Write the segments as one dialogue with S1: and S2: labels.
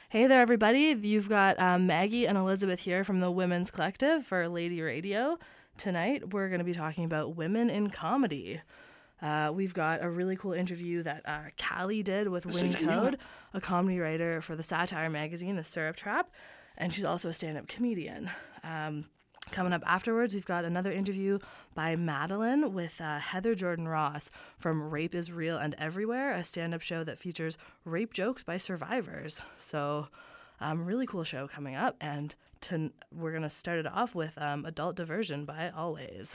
S1: Hey there, everybody. You've got Maggie and Elizabeth here from the Women's Collective for Lady Radio. Tonight, we're going to be talking about women in comedy. We've got a really cool interview that Callie did with Winnie Code, a comedy writer for the satire magazine, The Syrup Trap, and she's also a stand-up comedian. Coming up afterwards, we've got another interview by Madeline with Heather Jordan Ross from Rape is Real and Everywhere, a stand-up show that features rape jokes by survivors. So, really cool show coming up, and we're going to start it off with Adult Diversion by Always.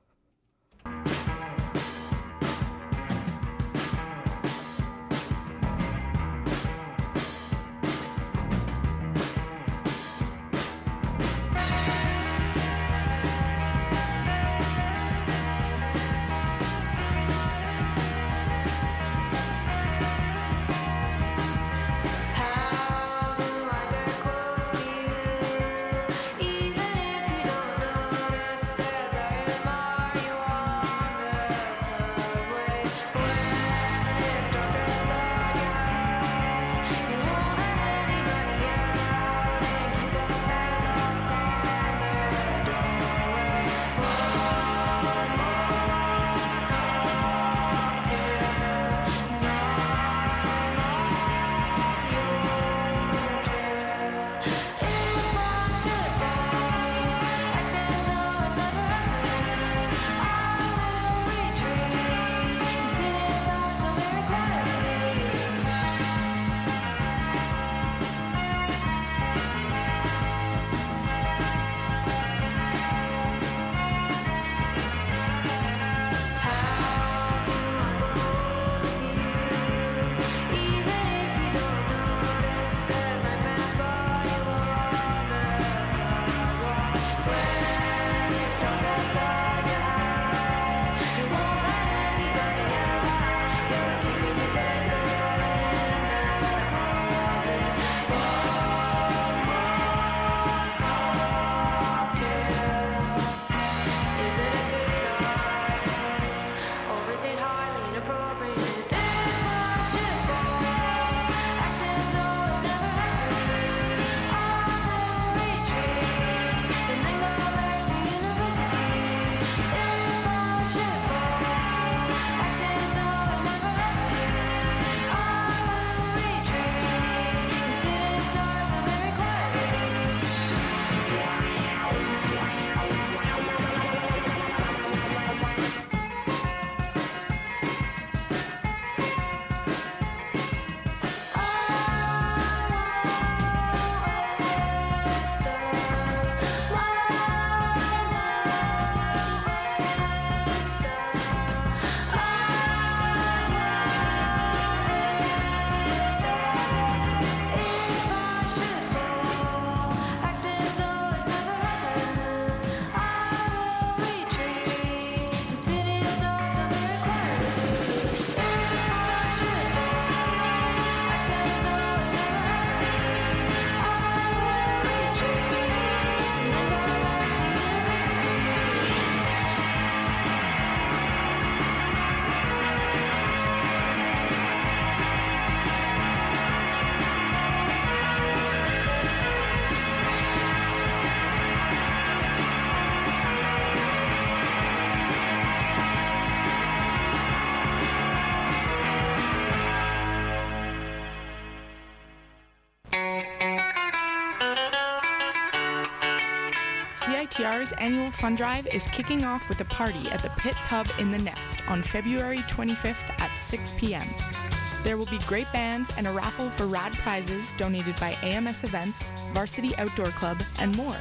S2: CITR's annual fund drive is kicking off with a party at the Pit Pub in the Nest on February 25th at 6 p.m. There will be great bands and a raffle for rad prizes donated by AMS Events, Varsity Outdoor Club, and more.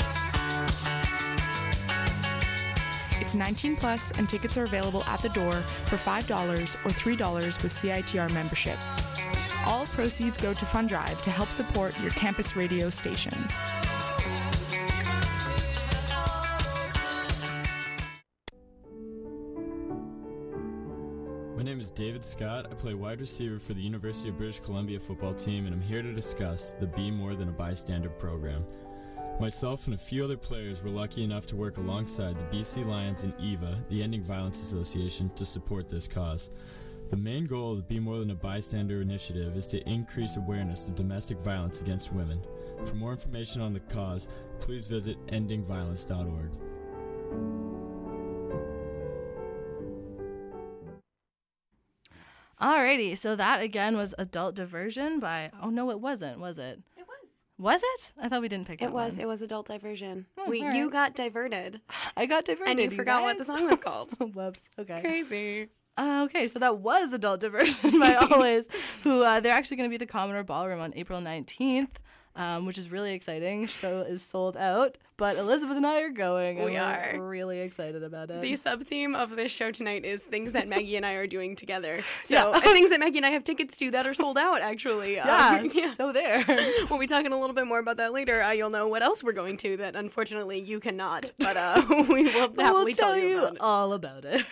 S2: It's 19 plus and tickets are available at the door for $5 or $3 with CITR membership. All proceeds go to Fund Drive to help support your campus radio station.
S3: My name is David Scott. I play wide receiver for the University of British Columbia football team, and I'm here to discuss the Be More Than a Bystander program. Myself and a few other players were lucky enough to work alongside the BC Lions and EVA, the Ending Violence Association, to support this cause. The main goal of the Be More Than a Bystander initiative is to increase awareness of domestic violence against women. For more information on the cause, please visit endingviolence.org.
S1: Alrighty, so that again was Adult Diversion by, oh no, it wasn't, was it?
S4: It was.
S1: Was it? I thought we didn't pick that
S4: It was.
S1: one.
S4: It was Adult Diversion.
S1: Oh, all right.
S4: You got diverted.
S1: I got diverted.
S4: And you forgot what the song was called.
S1: Whoops. Okay.
S4: Crazy.
S1: Okay, so that was Adult Diversion by Always, who they're actually going to be at the Commodore Ballroom on April 19th, which is really exciting. Show is sold out, but Elizabeth and I are going. And
S4: We are.
S1: We're really excited about it.
S4: The sub-theme of this show tonight is things that Maggie and I are doing together. So,
S1: Yeah.
S4: and things that Maggie and I have tickets to that are sold out, actually.
S1: yeah, so there.
S4: We'll be talking a little bit more about that later. You'll know what else we're going to that, unfortunately, you cannot. But we will happily
S1: We'll tell you
S4: about it.
S1: all about it.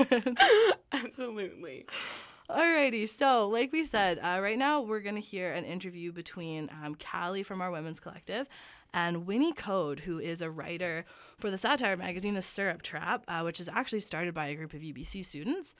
S4: Absolutely.
S1: Alrighty, so like we said, right now we're going to hear an interview between Callie from our Women's Collective and Winnie Code, who is a writer for the satire magazine The Syrup Trap, which is actually started by a group of UBC students.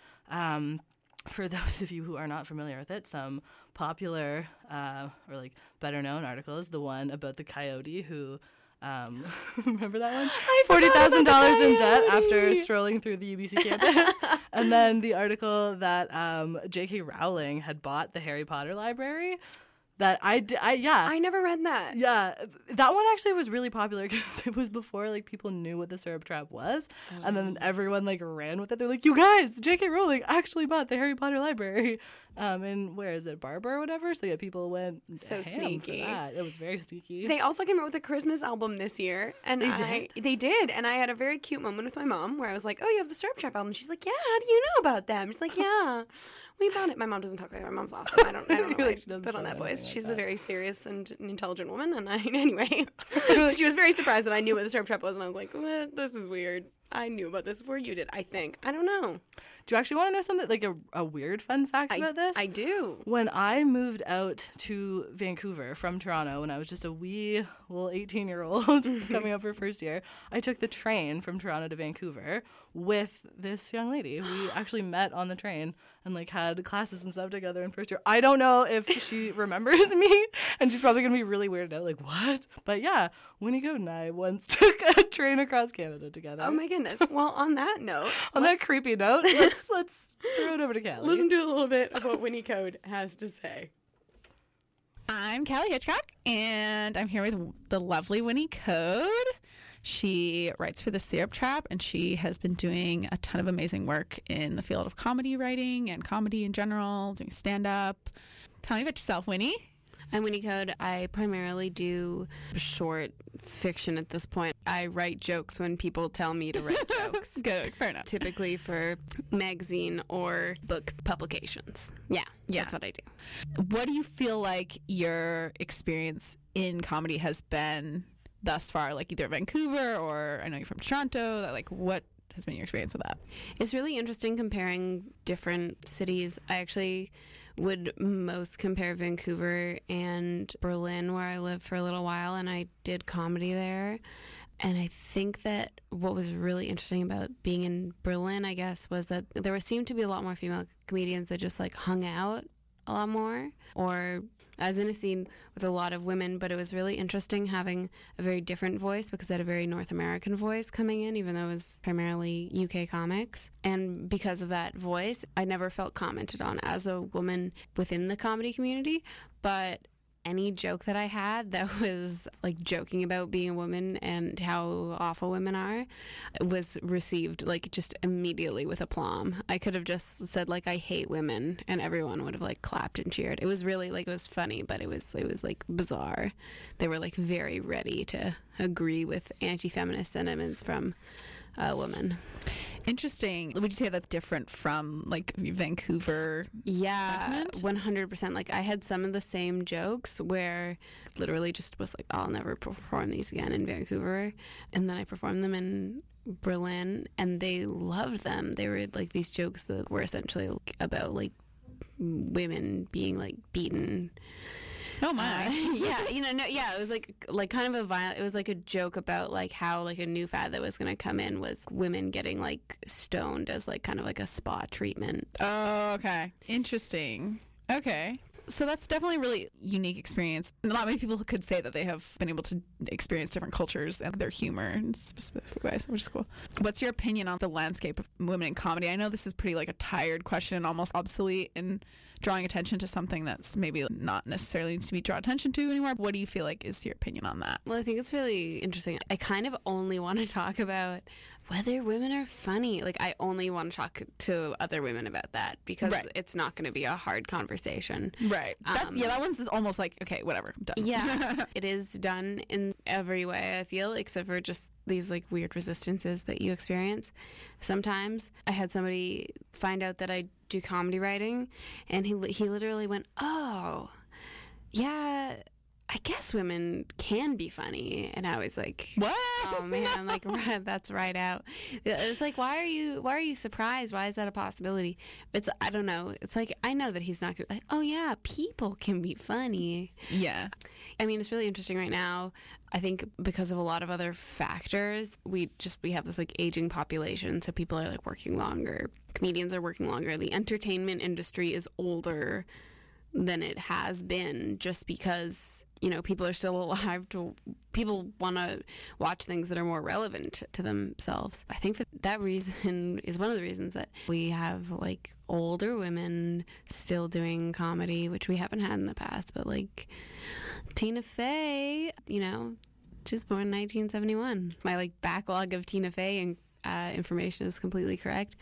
S1: For those of you who are not familiar with it, some popular or like better known articles, the one about the coyote who remember that one? $40,000 in debt after strolling through the UBC campus. And then the article that J.K. Rowling had bought the Harry Potter library. That
S4: I never read that.
S1: Yeah, that one actually was really popular because it was before like people knew what the Syrup Trap was, and then everyone like ran with it. They're like, "You guys, J.K. Rowling actually bought the Harry Potter library," and where is it, Barber or whatever? So yeah, people went
S4: So
S1: ham
S4: sneaky.
S1: for that. It was very sneaky.
S4: They also came out with a Christmas album this year, and they did, and I had a very cute moment with my mom where I was like, "Oh, you have the Syrup Trap album?" She's like, "Yeah, how do you know about them?" She's like, "Yeah, we bought it." My mom doesn't talk like that. My mom's awesome. I don't know
S1: Like,
S4: why
S1: she doesn't
S4: put on
S1: sound
S4: that voice.
S1: anything like
S4: She's
S1: that.
S4: a very serious and intelligent woman, and anyway, she was very surprised that I knew what the Syrup Trap was, and I was like, "What? This is weird. I knew about this before you did. I think. I don't know.
S1: Do you actually want to know something like a weird fun fact about this?
S4: I do.
S1: When I moved out to Vancouver from Toronto when I was just a wee little 18-year-old coming up for first year, I took the train from Toronto to Vancouver with this young lady. We actually met on the train and like had classes and stuff together in first year. I don't know if she remembers me, and she's probably going to be really weirded out, like, what? But yeah, Winnie Code and I once took a train across Canada together.
S4: Oh my goodness. Well, on that note,
S1: On that creepy note, let's throw it over to Callie.
S4: listen to a little bit of what Winnie Code has to say.
S2: I'm Callie Hitchcock, and I'm here with the lovely Winnie Code. She writes for the Syrup Trap, and she has been doing a ton of amazing work in the field of comedy writing and comedy in general, doing stand-up. Tell me about yourself, Winnie.
S5: I'm Winnie Code. I primarily do short fiction at this point. I write jokes when people tell me to write jokes.
S2: Good, fair enough.
S5: Typically for magazine or book publications. Yeah, that's what I do.
S2: What do you feel like your experience in comedy has been thus far? Like either Vancouver or I know you're from Toronto. Like what has been your experience with that?
S5: It's really interesting comparing different cities. I actually would most compare Vancouver and Berlin, where I lived for a little while, and I did comedy there. And I think that what was really interesting about being in Berlin, I guess, was that there seemed to be a lot more female comedians that just like hung out a lot more, or I was in a scene with a lot of women, but it was really interesting having a very different voice because I had a very North American voice coming in, even though it was primarily UK comics. And because of that voice, I never felt commented on as a woman within the comedy community, but any joke that I had that was like joking about being a woman and how awful women are was received like just immediately with aplomb. I could have just said like I hate women and everyone would have like clapped and cheered. It was really like it was funny, but it was like bizarre. They were like very ready to agree with anti-feminist sentiments from a woman.
S2: Interesting. Would you say that's different from like Vancouver?
S5: Yeah,
S2: sentiment?
S5: 100%. Like I had some of the same jokes where literally just was like, I'll never perform these again in Vancouver. And then I performed them in Berlin and they loved them. They were like these jokes that were essentially about like women being like beaten
S2: Oh my.
S5: It was like kind of a violent. It was like a joke about like how like a new fad that was going to come in was women getting like stoned as like kind of like a spa treatment.
S2: Oh, okay. Interesting. Okay. So that's definitely a really unique experience. Not many people could say that they have been able to experience different cultures and their humor in specific ways, which is cool. What's your opinion on the landscape of women in comedy? I know this is pretty like a tired question and almost obsolete in drawing attention to something that's maybe not necessarily needs to be drawn attention to anymore. What do you feel like is your opinion on that?
S5: Well, I think it's really interesting. I kind of only want to talk about whether women are funny. Like, I only want to talk to other women about that because it's not going to be a hard conversation.
S2: Right. That one's almost like, okay, whatever, done.
S5: Yeah. It is done in every way, I feel, except for just these like weird resistances that you experience sometimes. I had somebody find out that I do comedy writing, and he literally went, "Oh, yeah, I guess women can be funny." And I was like,
S2: "What?
S5: Oh man, like that's right out." It's like, why are you surprised? Why is that a possibility? I don't know. It's like, I know that he's not gonna like, "Oh yeah, people can be funny."
S2: Yeah.
S5: I mean, it's really interesting right now. I think because of a lot of other factors, we have this like aging population, so people are like working longer. Comedians are working longer. The entertainment industry is older than it has been just because, you know, people are still alive. People want to watch things that are more relevant to themselves. I think that reason is one of the reasons that we have like older women still doing comedy, which we haven't had in the past. But like Tina Fey, you know, she was born in 1971. My like backlog of Tina Fey and information is completely correct.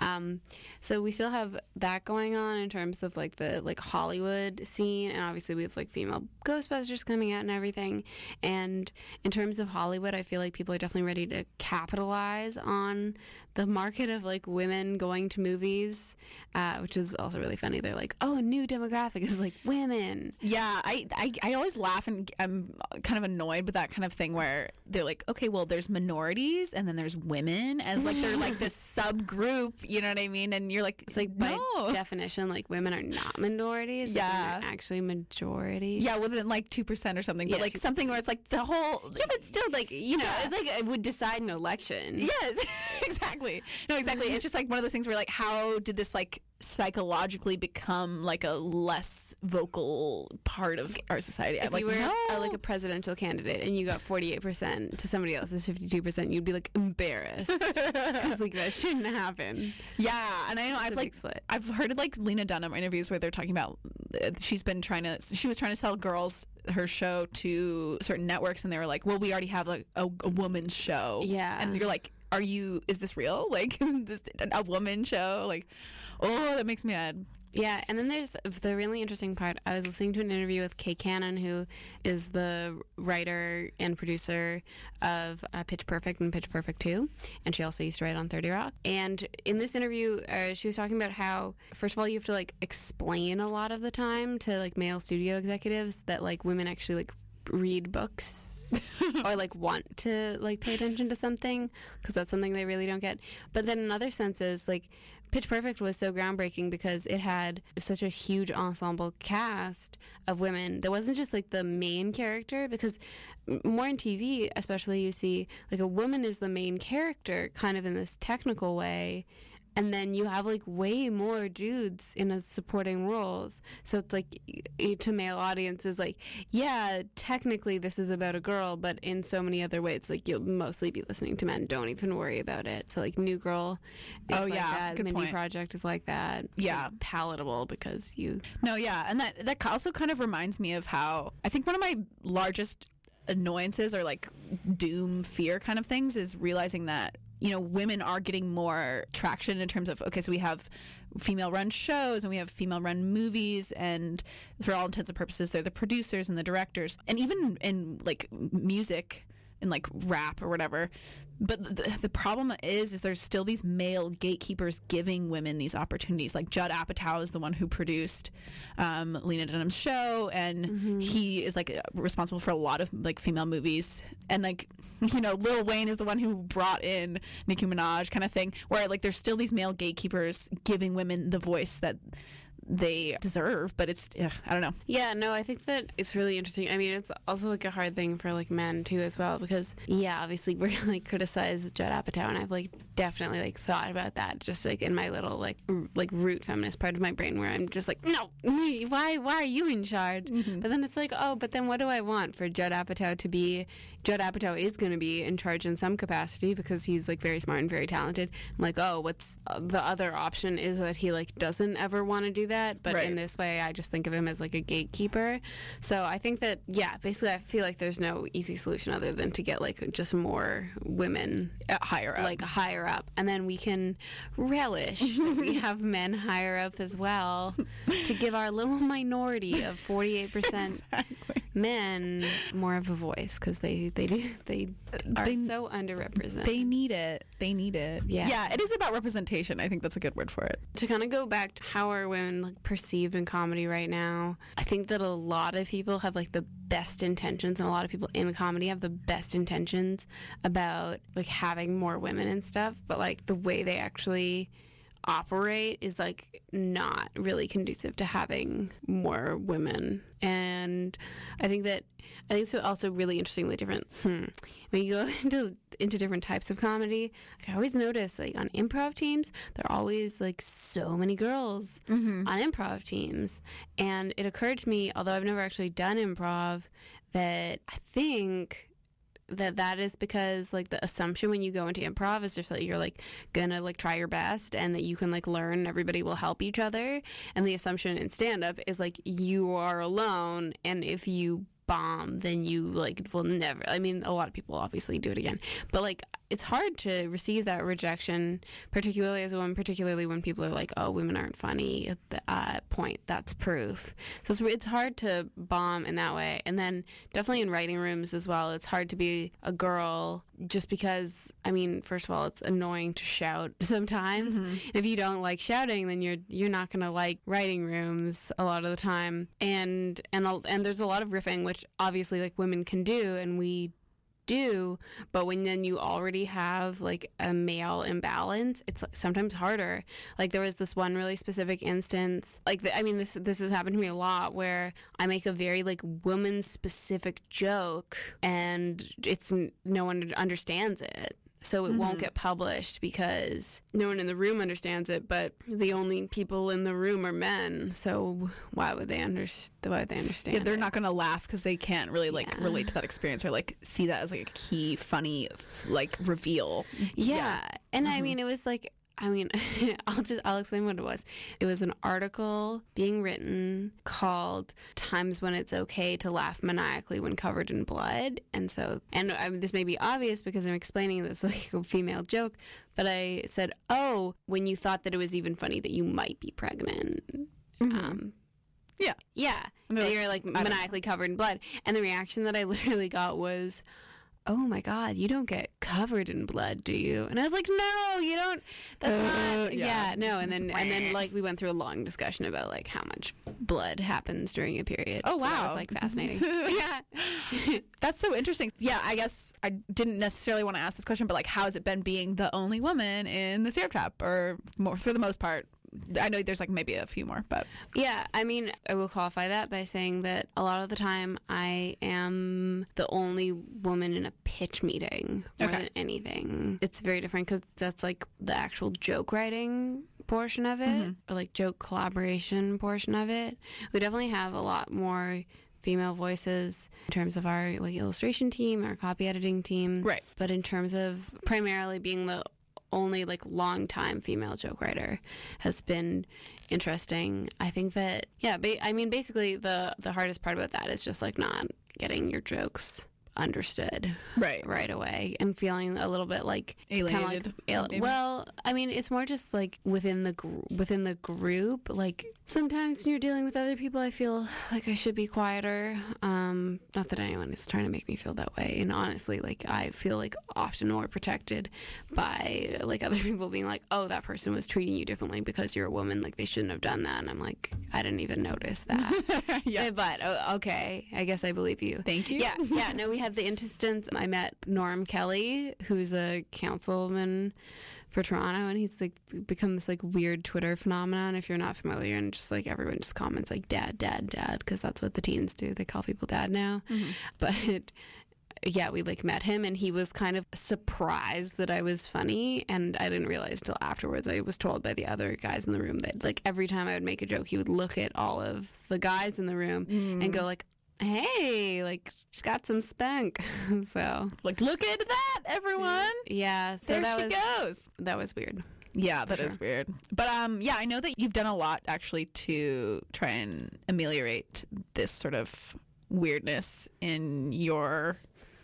S5: So we still have that going on in terms of like the like Hollywood scene, and obviously we have like female Ghostbusters coming out and everything. And in terms of Hollywood, I feel like people are definitely ready to capitalize on the market of like women going to movies, which is also really funny. They're like, oh, a new demographic is like women.
S2: Yeah, I always laugh, and I'm kind of annoyed with that kind of thing where they're like, okay, well, there's minorities and then there's women as like they're like this subgroup, you know what I mean? And you're like,
S5: it's like by definition, like women are not minorities.
S2: Yeah,
S5: they're actually majorities.
S2: Yeah, within like 2% or something, but like 2%. Something where it's like the whole.
S5: Yeah, but still, like, you know, it's like it would decide an election.
S2: Yes, exactly. No, exactly. It's just like one of those things where like, how did this like psychologically become like a less vocal part of our society?
S5: If you were like a presidential candidate and you got 48% to somebody else's 52%, you'd be like embarrassed because like that shouldn't happen.
S2: Yeah, and I know I've heard like Lena Dunham interviews where they're talking about she was trying to sell girls her show to certain networks, and they were like, well, we already have like a woman's show.
S5: Yeah,
S2: and you're like, is this real? Like, this a woman show? Like, oh, that makes me mad.
S5: Yeah, and then there's the really interesting part. I was listening to an interview with Kay Cannon, who is the writer and producer of Pitch Perfect and Pitch Perfect 2, and she also used to write on 30 Rock. And in this interview, she was talking about how, first of all, you have to like explain a lot of the time to like male studio executives that like women actually like read books or like want to like pay attention to something, because that's something they really don't get. But then in other senses, like Pitch Perfect was so groundbreaking because it had such a huge ensemble cast of women that wasn't just like the main character, because more in TV especially you see like a woman is the main character kind of in this technical way, and then you have like way more dudes in a supporting roles. So it's like to male audiences, like, yeah, technically this is about a girl, but in so many other ways, like you'll mostly be listening to men. Don't even worry about it. So like New Girl is like that.
S2: Good
S5: Mindy
S2: point.
S5: Project is like that. It's
S2: yeah.
S5: like palatable because you...
S2: No, yeah. And that also kind of reminds me of how I think one of my largest annoyances or like doom fear kind of things is realizing that, you know, women are getting more traction in terms of, okay, so we have female-run shows and we have female-run movies, and for all intents and purposes, they're the producers and the directors. And even in, like, music and, like, rap or whatever. But the problem is there's still these male gatekeepers giving women these opportunities. Like Judd Apatow is the one who produced Lena Dunham's show, and he is like responsible for a lot of like female movies. And like, you know, Lil Wayne is the one who brought in Nicki Minaj kind of thing, where like there's still these male gatekeepers giving women the voice that
S6: they deserve, but it's, I don't know.
S5: Yeah, no, I think that it's really interesting. I mean, it's also like a hard thing for like men too as well, because obviously we're gonna like criticize Judd Apatow, and I've like definitely like thought about that just like in my little like root feminist part of my brain, where I'm just like, no, why are you in charge? Mm-hmm. But then it's like, oh, but then what do I want for Judd Apatow to be? Judd Apatow is going to be in charge in some capacity because he's like very smart and very talented. I'm like, oh, what's the other option is that he like doesn't ever want to do that, but in this way I just think of him as like a gatekeeper. So I think that basically I feel like there's no easy solution other than to get like just more women higher up, and then we can relish that we have men higher up as well to give our little minority of 48% men more of a voice, because they are so underrepresented.
S6: They need it. Yeah, it is about representation. I think that's a good word for it.
S5: To kind of go back to how are women like perceived in comedy right now, I think that a lot of people have like the best intentions, and a lot of people in comedy have the best intentions about like having more women and stuff, but like the way they actually operate is like not really conducive to having more women. And I think it's also really interestingly different when you go into different types of comedy. Like I always notice like on improv teams there are always like so many girls on improv teams, and it occurred to me, although I've never actually done improv, that I think that is because like the assumption when you go into improv is just that you're like gonna like try your best and that you can like learn and everybody will help each other, and the assumption in stand-up is like you are alone, and if you bomb then you like will never, I mean a lot of people obviously do it again, but like it's hard to receive that rejection, particularly as a woman, particularly when people are like, oh, women aren't funny at the point, that's proof. So it's hard to bomb in that way. And then definitely in writing rooms as well, it's hard to be a girl just because, I mean, first of all, it's annoying to shout sometimes. If you don't like shouting, then you're not going to like writing rooms a lot of the time. And there's a lot of riffing, which obviously like women can do, and we do, but when then you already have like a male imbalance, it's sometimes harder. Like there was this one really specific instance, like this has happened to me a lot, where I make a very like woman specific joke and it's no one understands it. So it won't get published because no one in the room understands it, but the only people in the room are men. So why would they understand?
S6: Yeah, they're not going to laugh because they can't really like relate to that experience or like see that as like a key, funny like reveal.
S5: Yeah. And I mean, it was like, I'll explain what it was. It was an article being written called "Times When It's Okay to Laugh Maniacally When Covered in Blood." And so, this may be obvious because I'm explaining this like a female joke, but I said, oh, when you thought that it was even funny that you might be pregnant. Yeah. And you're like maniacally covered in blood. And the reaction that I literally got was, oh my God, you don't get covered in blood, do you? And I was like, no, you don't. That's not. No. And then like we went through a long discussion about like how much blood happens during a period.
S6: Oh, wow.
S5: So that was like fascinating.
S6: Yeah. That's so interesting. Yeah, I guess I didn't necessarily want to ask this question, but like, how has it been being the only woman in the Syrup Trap, or more for the most part? I know there's like maybe a few more, but
S5: yeah, I mean, I will qualify that by saying that a lot of the time I am the only woman in a pitch meeting more than anything. It's very different because that's like the actual joke writing portion of it, or like joke collaboration portion of it. We definitely have a lot more female voices in terms of our like illustration team, our copy editing team, right? But in terms of primarily being the only like long-time female joke writer has been interesting. I think that basically the hardest part about that is just like not getting your jokes understood right away and feeling a little bit like
S6: alienated.
S5: Well, I mean, it's more just like within the group. Like sometimes when you're dealing with other people, I feel like I should be quieter. Not that anyone is trying to make me feel that way. And honestly, like I feel like often more protected by like other people being like, oh, that person was treating you differently because you're a woman. Like they shouldn't have done that. And I'm like, I didn't even notice that. But okay, I guess I believe you.
S6: Thank you.
S5: Yeah. No, we had had the instance, I met Norm Kelly, who's a councilman for Toronto, and he's like become this like weird Twitter phenomenon if you're not familiar, and just like everyone just comments like dad, because that's what the teens do. They call people dad now. But yeah, we like met him, and he was kind of surprised that I was funny, and I didn't realize till afterwards. I was told by the other guys in the room that like every time I would make a joke, he would look at all of the guys in the room and go like, hey, like, she's got some spunk. So,
S6: like, look at that, everyone.
S5: Yeah, so
S6: there she goes.
S5: That was weird.
S6: Yeah, that is weird. But yeah, I know that you've done a lot actually to try and ameliorate this sort of weirdness in your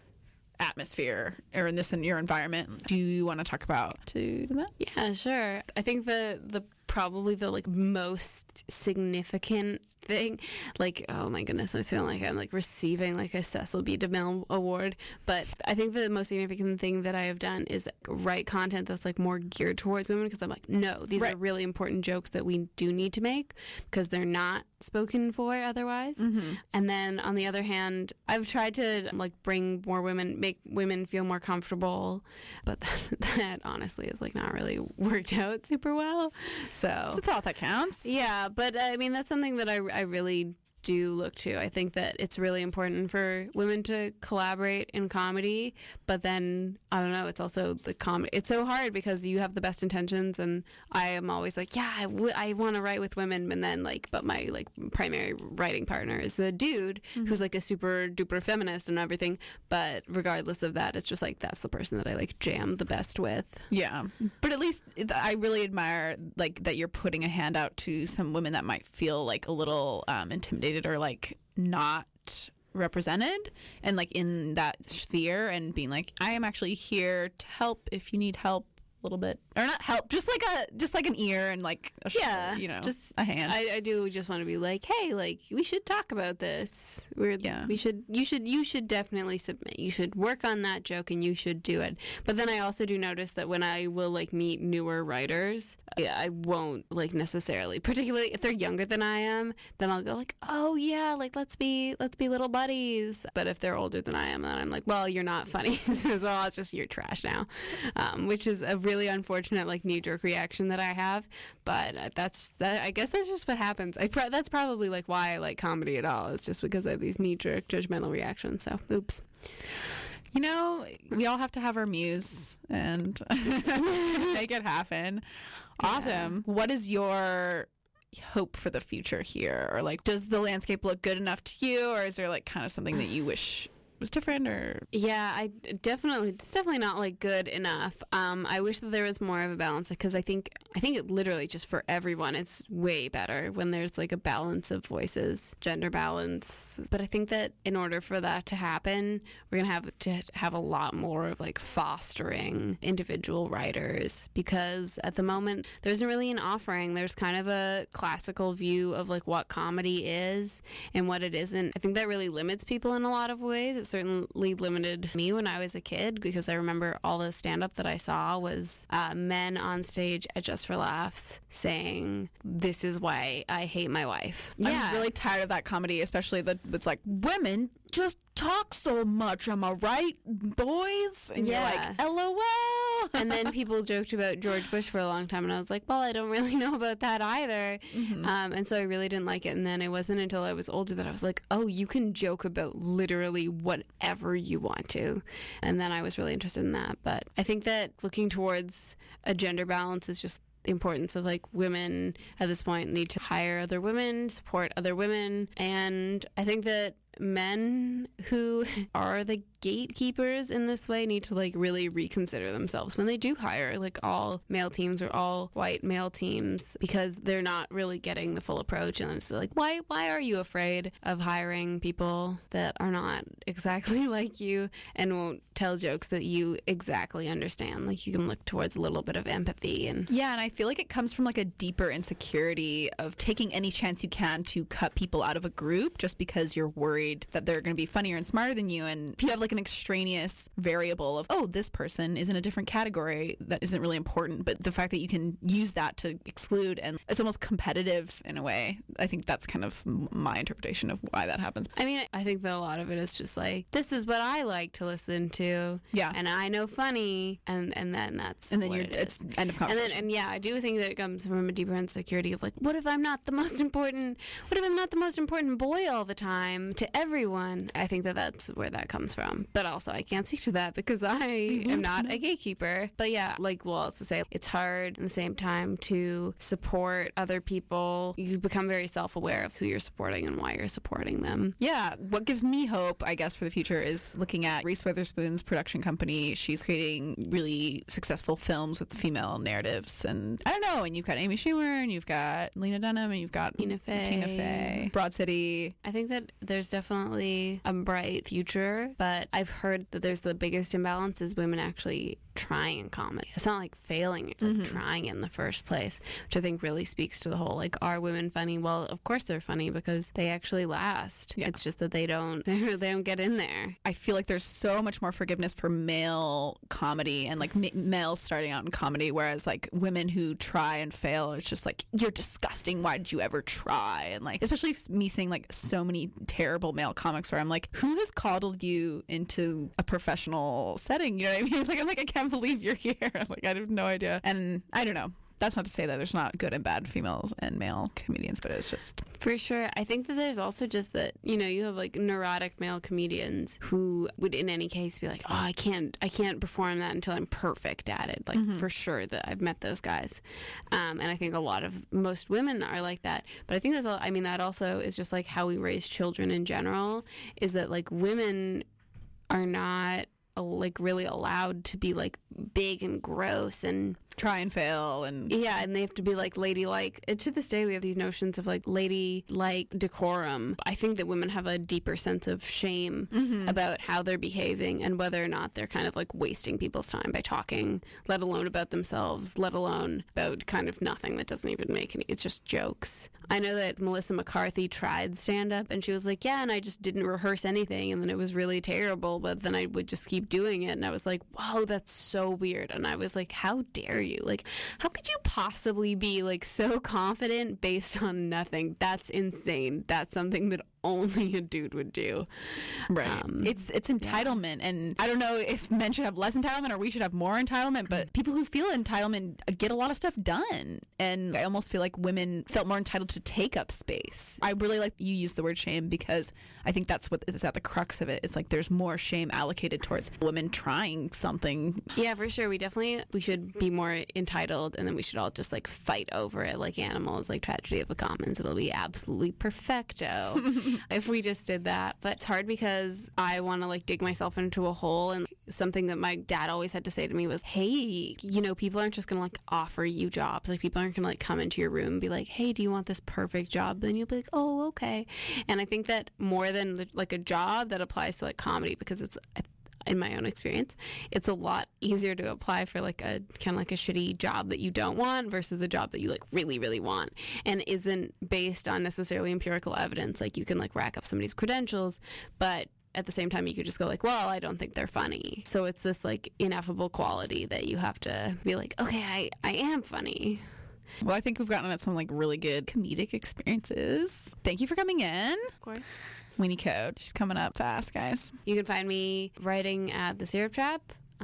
S6: atmosphere or in your environment. Do you want to talk about that?
S5: Yeah, sure. I think the probably the like most significant thing, like, oh my goodness, I feel like I'm like receiving like a Cecil B. DeMille award, but I think the most significant thing that I have done is write content that's like more geared towards women, because I'm like, no, these are really important jokes that we do need to make because they're not spoken for otherwise. And then on the other hand, I've tried to like bring more women, make women feel more comfortable, but that honestly is like not really worked out super well. So
S6: it's a thought that counts.
S5: Yeah, but I mean that's something that I really do look to. I think that it's really important for women to collaborate in comedy, but then I don't know, it's also the comedy. It's so hard because you have the best intentions, and I am always like, yeah, I want to write with women, and then like, but my like primary writing partner is a dude who's like a super duper feminist and everything. But regardless of that, it's just like that's the person that I like jam the best with.
S6: Yeah, but at least I really admire like that you're putting a hand out to some women that might feel like a little intimidated or like not represented and like in that sphere, and being like, I am actually here to help if you need help a little bit, or not help, just like an ear and like a shoulder, you know, just a hand.
S5: I do just want to be like, hey, like we should talk about this. You should definitely submit. You should work on that joke and you should do it. But then I also do notice that when I will like meet newer writers, I won't like necessarily, particularly if they're younger than I am, then I'll go like, oh yeah, like let's be little buddies. But if they're older than I am, then I'm like, well, you're not funny, so it's just you're trash now, which is a really unfortunate like knee-jerk reaction that I have. But I guess that's just what happens. That's probably like why I like comedy at all. It's just because I have these knee-jerk judgmental reactions. So oops.
S6: You know, we all have to have our muse and make it happen. Awesome. Yeah. What is your hope for the future here? Or like, does the landscape look good enough to you? Or is there like kind of something that you wish was different? Or
S5: yeah, it's definitely not like good enough. I wish that there was more of a balance, because I think it literally just for everyone it's way better when there's like a balance of voices, gender balance. But I think that in order for that to happen, we're gonna have to have a lot more of like fostering individual writers, because at the moment there isn't really an offering. There's kind of a classical view of like what comedy is and what it isn't. I think that really limits people in a lot of ways. It certainly limited me when I was a kid, because I remember all the stand-up that I saw was men on stage at Just for Laughs saying, this is why I hate my wife.
S6: Yeah. I'm really tired of that comedy, especially that's like, women just talk so much, am I right, boys? And you're like, LOL.
S5: And then people joked about George Bush for a long time, and I was like, well, I don't really know about that either. And so I really didn't like it. And then it wasn't until I was older that I was like, oh, you can joke about literally whatever you want to. And then I was really interested in that. But I think that looking towards a gender balance is just the importance of like women at this point need to hire other women, support other women. And I think that men who are the gatekeepers in this way need to like really reconsider themselves when they do hire like all male teams or all white male teams, because they're not really getting the full approach. And it's like, why are you afraid of hiring people that are not exactly like you and won't tell jokes that you exactly understand? Like, you can look towards a little bit of empathy. And
S6: yeah, and I feel like it comes from like a deeper insecurity of taking any chance you can to cut people out of a group just because you're worried worried that they're going to be funnier and smarter than you. And if you have like an extraneous variable of, oh, this person is in a different category that isn't really important, but the fact that you can use that to exclude, and it's almost competitive in a way. I think that's kind of my interpretation of why that happens.
S5: I mean, I think that a lot of it is just like, this is what I like to listen to. Yeah. And I know funny. And then that's
S6: and then
S5: what
S6: it's end of conversation.
S5: And yeah, I do think that it comes from a deeper insecurity of like, what if I'm not the most important boy all the time to everyone? I think that that's where that comes from. But also, I can't speak to that because I am not a gatekeeper. But yeah, like we'll also say, it's hard at the same time to support other people. You become very self-aware of who you're supporting and why you're supporting them.
S6: Yeah, what gives me hope, I guess, for the future is looking at Reese Witherspoon's production company. She's creating really successful films with female narratives, and I don't know, and you've got Amy Schumer, and you've got Lena Dunham, and you've got
S5: Tina Fey,
S6: Broad City.
S5: I think that there's definitely a bright future, but I've heard that there's the biggest imbalance is women actually trying in comedy. It's not like failing, it's like trying in the first place, which I think really speaks to the whole, like, are women funny? Well, of course they're funny because they actually last. Yeah. It's just that they don't get in there.
S6: I feel like there's so much more forgiveness for male comedy and like males starting out in comedy, whereas like women who try and fail, it's just like, you're disgusting, why did you ever try? And like, especially me seeing like so many terrible male comics where I'm like, who has coddled you into a professional setting? You know what I mean? Like, I'm like, I can't believe you're here. Like, I have no idea. And I don't know. That's not to say that there's not good and bad females and male comedians, but it's just...
S5: For sure. I think that there's also just that, you know, you have like neurotic male comedians who would in any case be like, oh, I can't perform that until I'm perfect at it. Like, for sure that I've met those guys. And I think most women are like that. But I think that also is just like how we raise children in general, is that like women are not like really allowed to be like big and gross and
S6: try and fail, and
S5: and they have to be like ladylike. And to this day we have these notions of like ladylike decorum. I think that women have a deeper sense of shame about how they're behaving and whether or not they're kind of like wasting people's time by talking, let alone about themselves, let alone about kind of nothing that doesn't even make any, it's just jokes. I know that Melissa McCarthy tried stand-up and she was like, yeah, and I just didn't rehearse anything, and then it was really terrible, but then I would just keep doing it, and I was like, whoa, that's so weird. And I was like, how dare you? Like, how could you possibly be like so confident based on nothing? That's insane. That's something that only a dude would do.
S6: Right. It's entitlement, and I don't know if men should have less entitlement or we should have more entitlement, but people who feel entitlement get a lot of stuff done, and I almost feel like women felt more entitled to take up space. I really like you use the word shame because I think that's what is at the crux of it. It's like there's more shame allocated towards women trying something.
S5: Yeah, for sure. We should be more entitled, and then we should all just like fight over it like animals, like Tragedy of the Commons. It'll be absolutely perfecto if we just did that. But it's hard because I want to like dig myself into a hole, and something that my dad always had to say to me was, hey, you know, people aren't just gonna like offer you jobs. Like, people aren't gonna like come into your room and be like, hey, do you want this perfect job? Then you'll be like, oh, okay. And I think that more than like a job, that applies to like comedy, because it's, in my own experience, it's a lot easier to apply for like a kind of like a shitty job that you don't want versus a job that you like really, really want and isn't based on necessarily empirical evidence. Like, you can like rack up somebody's credentials, but at the same time you could just go like, well, I don't think they're funny. So it's this like ineffable quality that you have to be like, okay, I am funny.
S6: Well, I think we've gotten at some like really good comedic experiences. Thank you for coming in.
S5: Of course.
S6: Weenie Code. She's coming up fast, guys.
S5: You can find me writing at The Syrup Trap,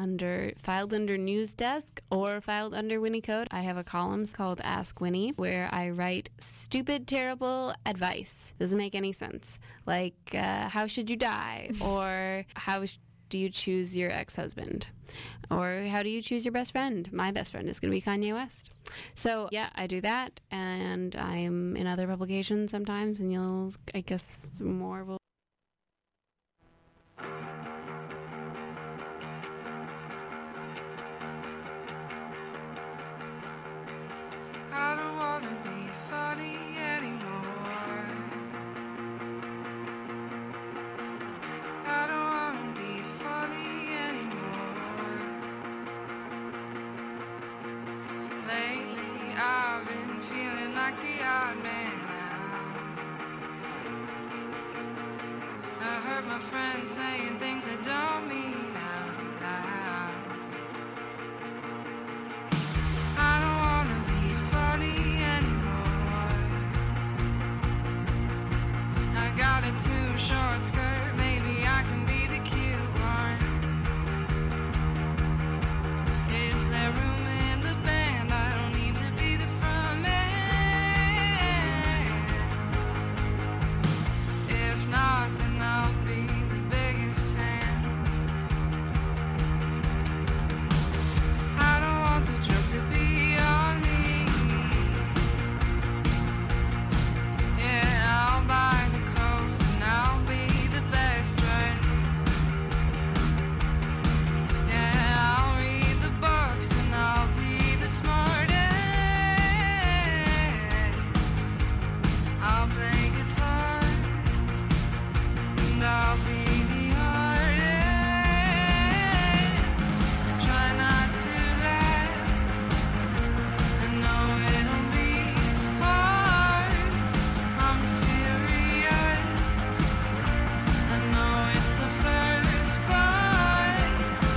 S5: filed under News Desk or filed under Winnie Code. I have a column called Ask Winnie where I write stupid, terrible advice. Doesn't make any sense. Like, how should you die? Or how do you choose your ex-husband? Or how do you choose your best friend? My best friend is going to be Kanye West. So, yeah, I do that, and I'm in other publications sometimes, and I guess more will.
S7: I don't want to be funny anymore. I don't want to be funny anymore. Lately I've been feeling like the odd man out. hurt my friends saying things I don't mean out loud. I don't wanna be funny anymore. I got a too short skirt, maybe I can be the cute one. Is there room in the band? I don't need to be the front man. If not, then I'll be the biggest fan. I don't want the joke to be on me. Yeah, I'll buy the clothes and I'll be the best dressed. Yeah, I'll read the books and I'll be the smartest. I'll play guitar and I'll be the artist. Try not to laugh. I know it'll be hard. I'm serious. I know it's the first part.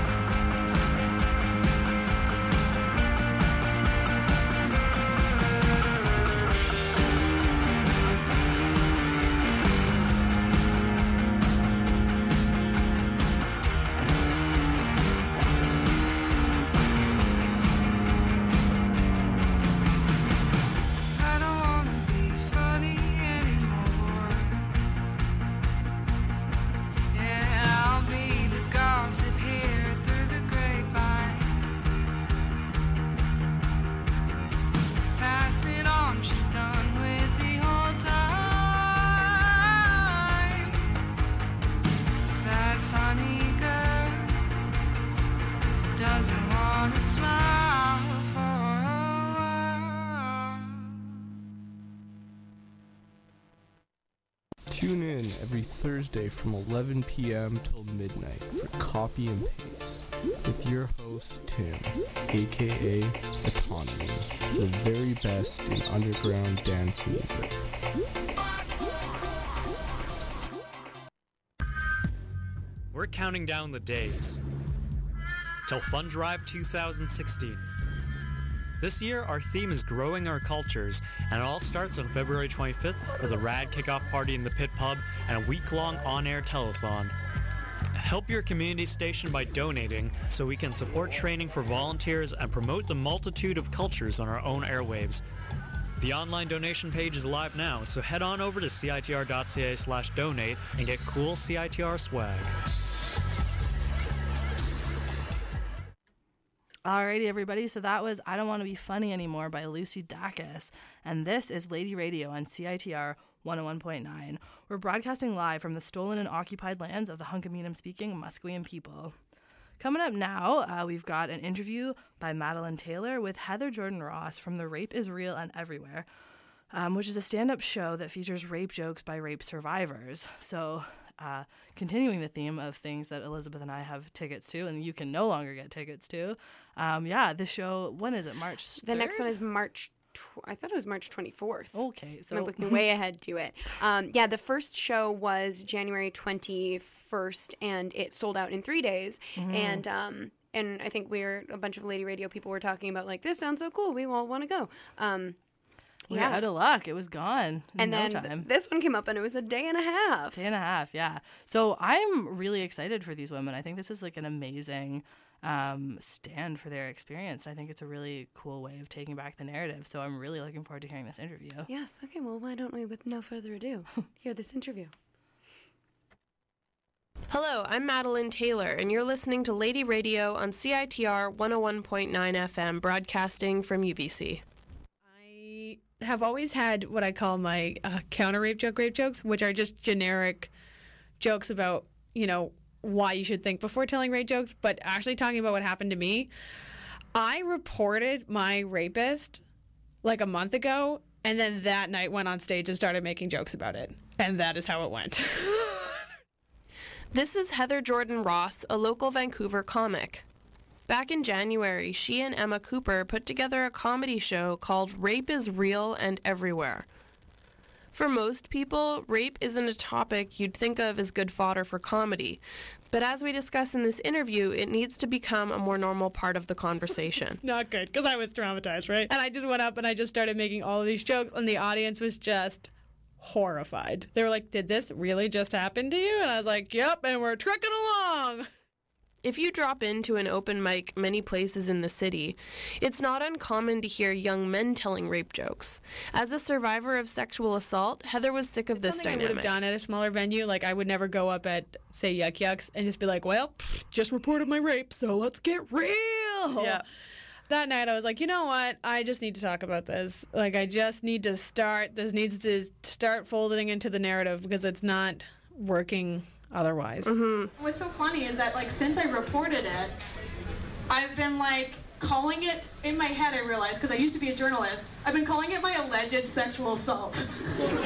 S7: I don't wanna be funny anymore. Yeah, I'll be the gossip here through the grapevine. Pass it on, she's done with the whole time. That funny girl doesn't wanna smile for a while.
S8: Tune in every Thursday from 11 p.m. till midnight for Copy and Paste with your host, Tim, aka Autonomy, the very best in underground dance music.
S9: We're counting down the days till Fun Drive 2016. This year, our theme is growing our cultures, and it all starts on February 25th with a rad kickoff party in the Pit Pub and a week-long on-air telethon. Help your community station by donating so we can support training for volunteers and promote the multitude of cultures on our own airwaves. The online donation page is live now, so head on over to citr.ca/donate and get cool CITR swag.
S1: Alrighty, everybody. So that was I Don't Want to Be Funny Anymore by Lucy Dacus. And this is Lady Radio on CITR 101.9. We're broadcasting live from the stolen and occupied lands of the Hunkaminam-speaking Musqueam people. Coming up now, we've got an interview by Madeline Taylor with Heather Jordan Ross from The Rape is Real and Everywhere, which is a stand-up show that features rape jokes by rape survivors. So continuing the theme of things that Elizabeth and I have tickets to and you can no longer get tickets to. The show, when is it? March 3rd?
S4: The next one is I thought it was March 24th.
S1: Okay, so
S4: I'm looking way ahead to it. The first show was January 21st, and it sold out in 3 days. Mm-hmm. And I think a bunch of Lady Radio people were talking about, like, this sounds so cool. We all want to go.
S1: We were out of luck. It was gone in no time.
S4: This one came up, and it was a day and a half.
S1: Yeah. So I'm really excited for these women. I think this is like an amazing stand for their experience. I think it's a really cool way of taking back the narrative. So I'm really looking forward to hearing this interview.
S4: Yes. Okay. Well, why don't we, with no further ado, hear this interview?
S10: Hello, I'm Madeline Taylor, and you're listening to Lady Radio on CITR 101.9 FM, broadcasting from UBC.
S11: I have always had what I call my counter rape jokes, which are just generic jokes about, why you should think before telling rape jokes, but actually talking about what happened to me. I reported my rapist like a month ago, and then that night went on stage and started making jokes about it. And that is how it went.
S10: This is Heather Jordan Ross, a local Vancouver comic. Back in January, she and Emma Cooper put together a comedy show called Rape is Real and Everywhere. For most people, rape isn't a topic you'd think of as good fodder for comedy. But as we discuss in this interview, it needs to become a more normal part of the conversation.
S11: It's not good, because I was traumatized, right? And I just went up and I just started making all of these jokes, and the audience was just horrified. They were like, did this really just happen to you? And I was like, yep, and we're trucking along.
S10: If you drop into an open mic many places in the city, it's not uncommon to hear young men telling rape jokes. As a survivor of sexual assault, Heather was sick of this dynamic.
S11: I would have done at a smaller venue. Like, I would never go up at, say, Yuck Yucks and just be like, well, just reported my rape, so let's get real.
S10: Yeah.
S11: That night, I was like, you know what? I just need to talk about this. Like, I just need to start. This needs to start folding into the narrative because it's not working otherwise.
S12: Mm-hmm. What's so funny is that, like, since I reported it, I've been, like, calling it, in my head I realized, because I used to be a journalist, I've been calling it my alleged sexual assault. In my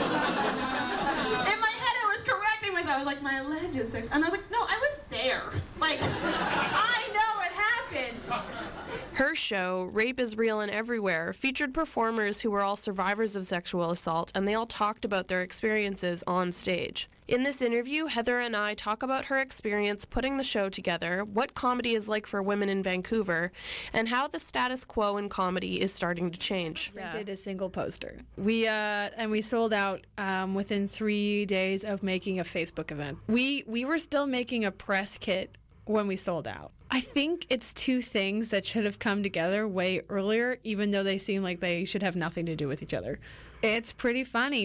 S12: head I was correcting myself. I was like, my alleged sexual, and I was like, no, I was there. Like, I know it happened.
S10: Her show, Rape is Real and Everywhere, featured performers who were all survivors of sexual assault, and they all talked about their experiences on stage. In this interview, Heather and I talk about her experience putting the show together, what comedy is like for women in Vancouver, and how the status quo in comedy is starting to change.
S11: Printed a single poster. We sold out within 3 days of making a Facebook event. We were still making a press kit when we sold out. I think it's two things that should have come together way earlier, even though they seem like they should have nothing to do with each other. It's pretty funny.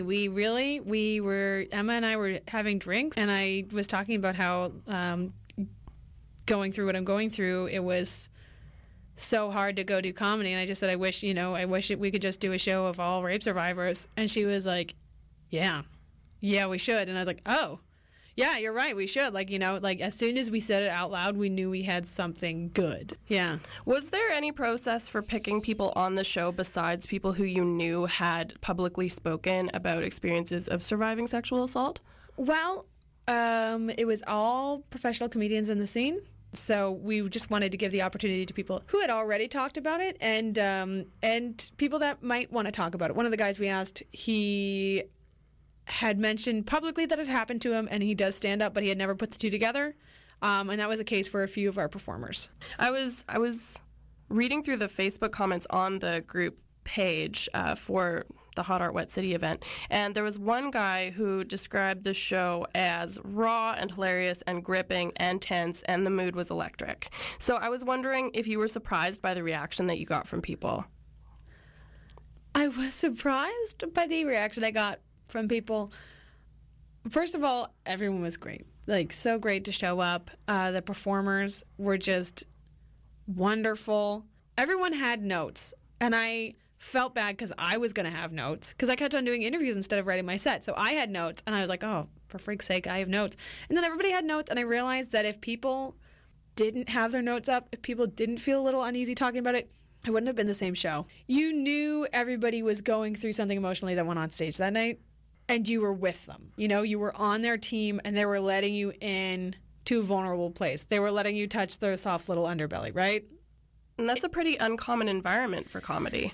S11: Emma and I were having drinks, and I was talking about how going through what I'm going through, it was so hard to go do comedy. And I just said, I wish we could just do a show of all rape survivors. And she was like, yeah, we should. And I was like, oh, yeah, you're right. We should. Like, as soon as we said it out loud, we knew we had something good. Yeah.
S10: Was there any process for picking people on the show besides people who you knew had publicly spoken about experiences of surviving sexual assault?
S11: Well, it was all professional comedians in the scene. So we just wanted to give the opportunity to people who had already talked about it and people that might want to talk about it. One of the guys we asked, he had mentioned publicly that it happened to him, and he does stand up, but he had never put the two together. And that was the case for a few of our performers.
S10: I was reading through the Facebook comments on the group page for the Hot Art Wet City event, and there was one guy who described the show as raw and hilarious and gripping and tense, and the mood was electric. So I was wondering if you were surprised by the reaction that you got from people.
S11: I was surprised by the reaction I got from people. First of all, everyone was great. Like, so great to show up. The performers were just wonderful. Everyone had notes, and I felt bad because I was going to have notes because I kept on doing interviews instead of writing my set. So I had notes, and I was like, oh, for freak's sake, I have notes. And then everybody had notes, and I realized that if people didn't have their notes up, if people didn't feel a little uneasy talking about it, it wouldn't have been the same show. You knew everybody was going through something emotionally that went on stage that night, and you were with them. You were on their team, and they were letting you in to a vulnerable place. They were letting you touch their soft little underbelly, right?
S10: And that's a pretty uncommon environment for comedy.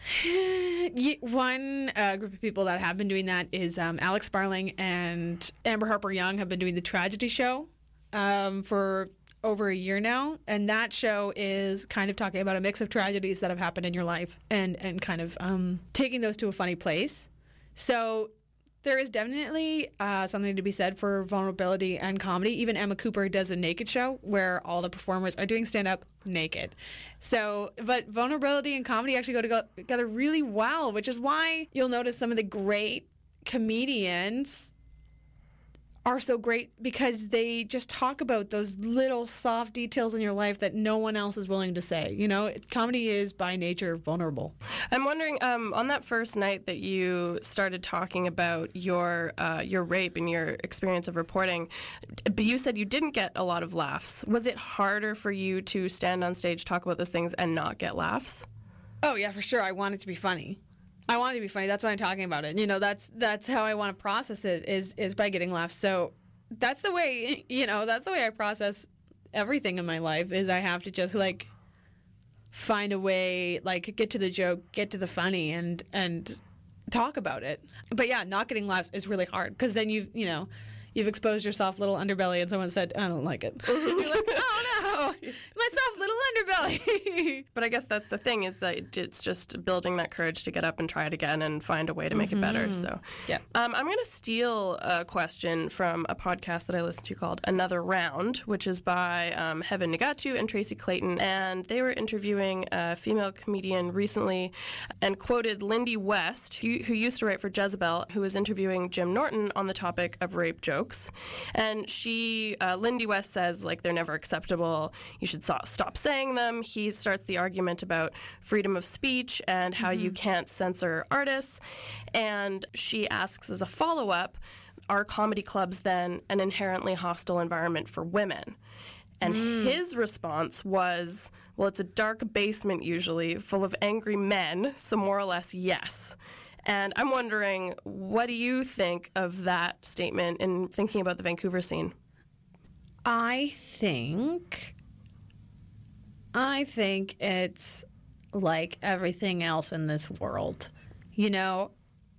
S11: One group of people that have been doing that is Alex Sparling and Amber Harper Young have been doing the Tragedy Show for over a year now, and that show is kind of talking about a mix of tragedies that have happened in your life and kind of taking those to a funny place. So there is definitely something to be said for vulnerability and comedy. Even Emma Cooper does a naked show where all the performers are doing stand-up naked. So, but vulnerability and comedy actually go together really well, which is why you'll notice some of the great comedians are so great because they just talk about those little soft details in your life that no one else is willing to say. Comedy is by nature vulnerable.
S10: I'm wondering, on that first night that you started talking about your rape and your experience of reporting, but you said you didn't get a lot of laughs. Was it harder for you to stand on stage, talk about those things, and not get laughs?
S11: Oh, yeah, for sure. I want it to be funny. That's why I'm talking about it. That's how I want to process it is by getting laughs. So that's the way, I process everything in my life is I have to just find a way, get to the joke, get to the funny and talk about it. But yeah, not getting laughs is really hard because then you've exposed yourself little underbelly and someone said, I don't like it. You're like, oh no, myself little underbelly.
S10: But I guess that's the thing is that it's just building that courage to get up and try it again and find a way to make it better. So
S11: yeah.
S10: I'm going to steal a question from a podcast that I listen to called Another Round, which is by Heaven Nagatu and Tracy Clayton. And they were interviewing a female comedian recently and quoted Lindy West, who used to write for Jezebel, who was interviewing Jim Norton on the topic of rape jokes. And Lindy West says, like, they're never acceptable. You should stop saying them. He starts the argument about freedom of speech and how you can't censor artists. And she asks as a follow-up, are comedy clubs then an inherently hostile environment for women? And his response was, well, it's a dark basement usually full of angry men, so more or less yes. And I'm wondering, what do you think of that statement in thinking about the Vancouver scene?
S11: I think it's like everything else in this world. You know,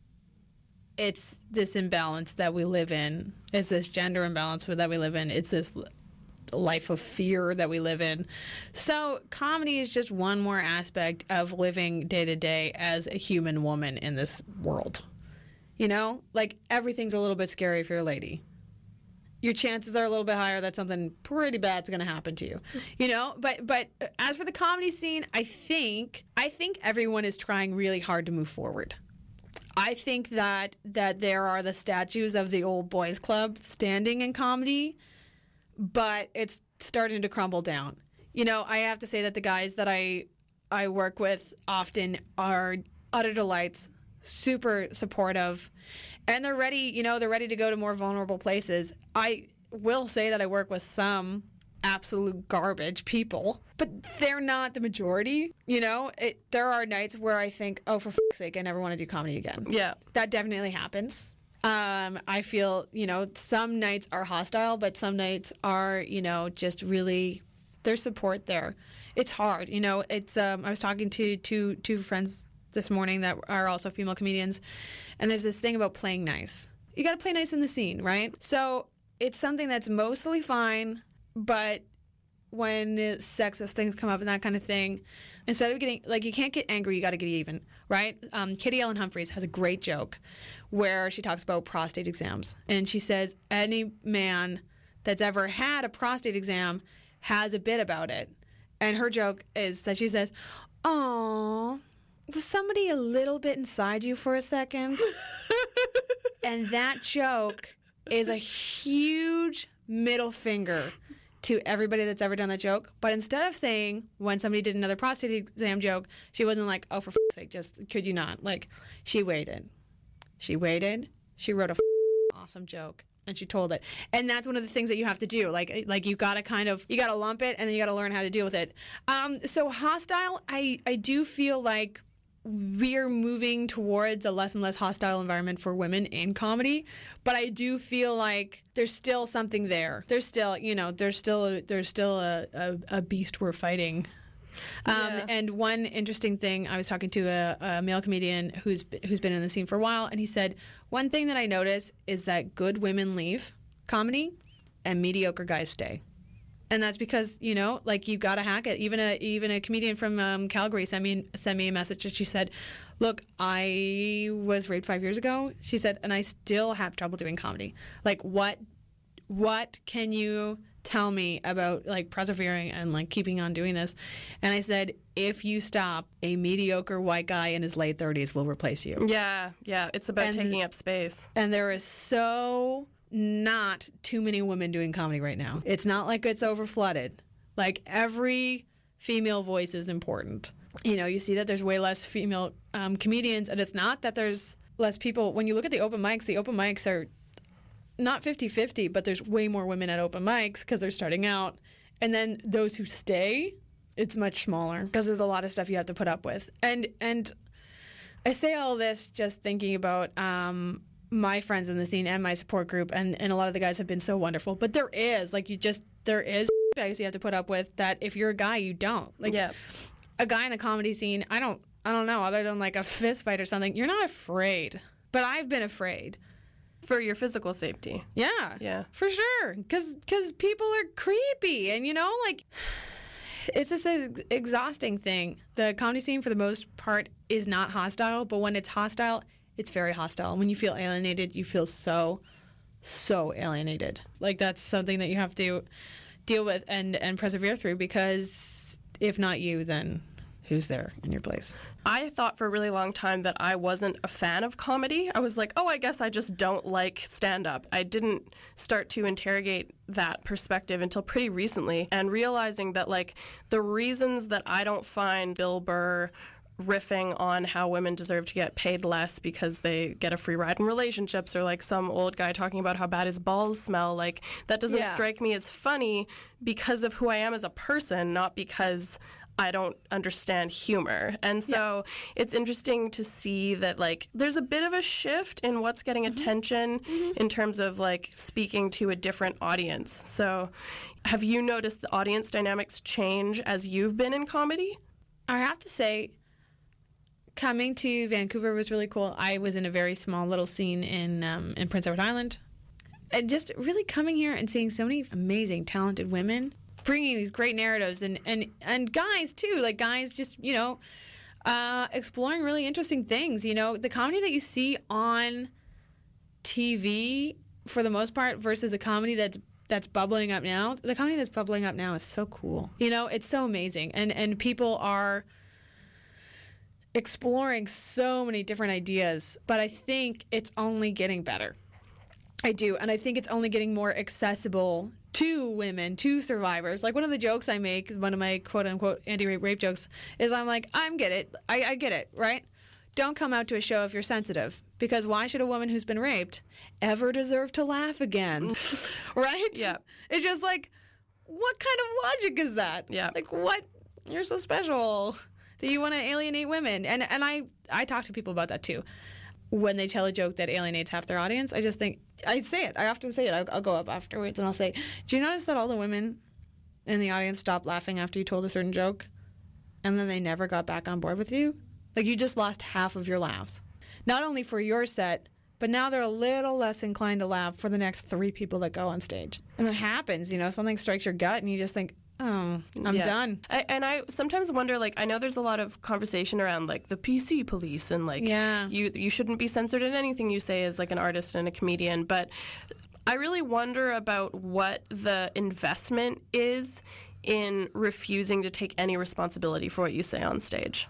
S11: it's this imbalance that we live in. It's this gender imbalance that we live in. It's this life of fear that we live in. So comedy is just one more aspect of living day to day as a human woman in this world. You know, like everything's a little bit scary if you're a lady. Your chances are a little bit higher that something pretty bad's going to happen to you. You know, but as for the comedy scene, I think everyone is trying really hard to move forward. I think that there are the statues of the old boys club standing in comedy, but it's starting to crumble down. You know, I have to say that the guys that I work with often are utter delights, super supportive, and they're ready to go to more vulnerable places. I will say that I work with some absolute garbage people, but they're not the majority. You know, there are nights where I think, oh, for f***'s sake, I never want to do comedy again. Yeah. That definitely happens. I feel, you know, some nights are hostile, but some nights are, you know, just really, there's support there. It's hard. You know, it's, I was talking to two friends this morning that are also female comedians, and there's this thing about playing nice. You got to play nice in the scene, right? So it's something that's mostly fine, but when sexist things come up and that kind of thing, instead of getting, like, you can't get angry, you got to get even, right? Kitty Ellen Humphries has a great joke where she talks about prostate exams. And she says any man that's ever had a prostate exam has a bit about it. And her joke is that she says, "Oh, was somebody a little bit inside you for a second?" And that joke is a huge middle finger to everybody that's ever done that joke. But instead of saying, when somebody did another prostate exam joke, she wasn't like, oh, for f***'s sake, just could you not? Like, she waited. She wrote a awesome joke, and she told it. And that's one of the things that you have to do. Like you got to you got to lump it, and then you got to learn how to deal with it. So hostile, I do feel like we're moving towards a less and less hostile environment for women in comedy, but I do feel like there's still something there. There's still, you know, there's still a beast we're fighting. And one interesting thing, I was talking to a male comedian who's been in the scene for a while, and he said, one thing that I notice is that good women leave comedy and mediocre guys stay. And that's because, you know, like, you got to hack it. Even a comedian from Calgary sent me a message, and she said, look, I was raped 5 years ago, she said, and I still have trouble doing comedy. Like, what can you tell me about, like, persevering and, like, keeping on doing this? And I said, if you stop, a mediocre white guy in his late 30s will replace you.
S10: Yeah. It's about taking up space.
S11: And there is so not too many women doing comedy right now. It's not like it's overflooded. Like, every female voice is important. You know, you see that there's way less female comedians, and it's not that there's less people. When you look at the open mics are not 50-50, but there's way more women at open mics because they're starting out. And then those who stay, it's much smaller because there's a lot of stuff you have to put up with. And I say all this just thinking about my friends in the scene and my support group, and a lot of the guys have been so wonderful. But there is bags you have to put up with that if you're a guy, you don't. Like, a guy in the comedy scene, I don't I don't know, other than like a fist fight or something, you're not afraid. But I've been afraid.
S10: For your physical safety.
S11: Yeah.
S10: Yeah.
S11: For sure. Because people are creepy. And, you know, like, it's this exhausting thing. The comedy scene, for the most part, is not hostile. But when it's hostile, it's very hostile. And when you feel alienated, you feel so alienated. Like, that's something that you have to deal with and persevere through, because if not you, then who's there in your place?
S10: I thought for a really long time that I wasn't a fan of comedy. I was like, oh, I guess I just don't like stand-up. I didn't start to interrogate that perspective until pretty recently, and realizing that, like, the reasons that I don't find Bill Burr riffing on how women deserve to get paid less because they get a free ride in relationships, or like some old guy talking about how bad his balls smell, like, that doesn't strike me as funny because of who I am as a person, not because I don't understand humor. And so it's interesting to see that, like, there's a bit of a shift in what's getting attention in terms of, like, speaking to a different audience. So have you noticed the audience dynamics change as you've been in comedy?
S11: I have to say, coming to Vancouver was really cool. I was in a very small little scene in Prince Edward Island. And just really coming here and seeing so many amazing, talented women bringing these great narratives, and guys too, like guys just, you know, exploring really interesting things. You know, the comedy that you see on TV for the most part versus a comedy that's bubbling up now. The comedy that's bubbling up now is so cool. You know, it's so amazing, and people are exploring so many different ideas. But I think it's only getting better. I do, and I think it's only getting more accessible to women, to survivors. Like, one of the jokes I make, one of my quote-unquote anti-rape jokes, is I'm like, I get it, right? Don't come out to a show if you're sensitive, because why should a woman who's been raped ever deserve to laugh again? Right?
S10: Yeah.
S11: It's just like, what kind of logic is that?
S10: Yeah.
S11: Like, what? You're so special that you want to alienate women. And I talk to people about that, too. When they tell a joke that alienates half their audience, I just think, I say it. I often say it. I'll go up afterwards and I'll say, do you notice that all the women in the audience stopped laughing after you told a certain joke? And then they never got back on board with you? Like, you just lost half of your laughs. Not only for your set, but now they're a little less inclined to laugh for the next 3 people that go on stage. And that happens, you know, something strikes your gut and you just think, oh, I'm done.
S10: I sometimes wonder, like, I know there's a lot of conversation around, like, the PC police and, like, you shouldn't be censored in anything you say as, like, an artist and a comedian. But I really wonder about what the investment is in refusing to take any responsibility for what you say on stage.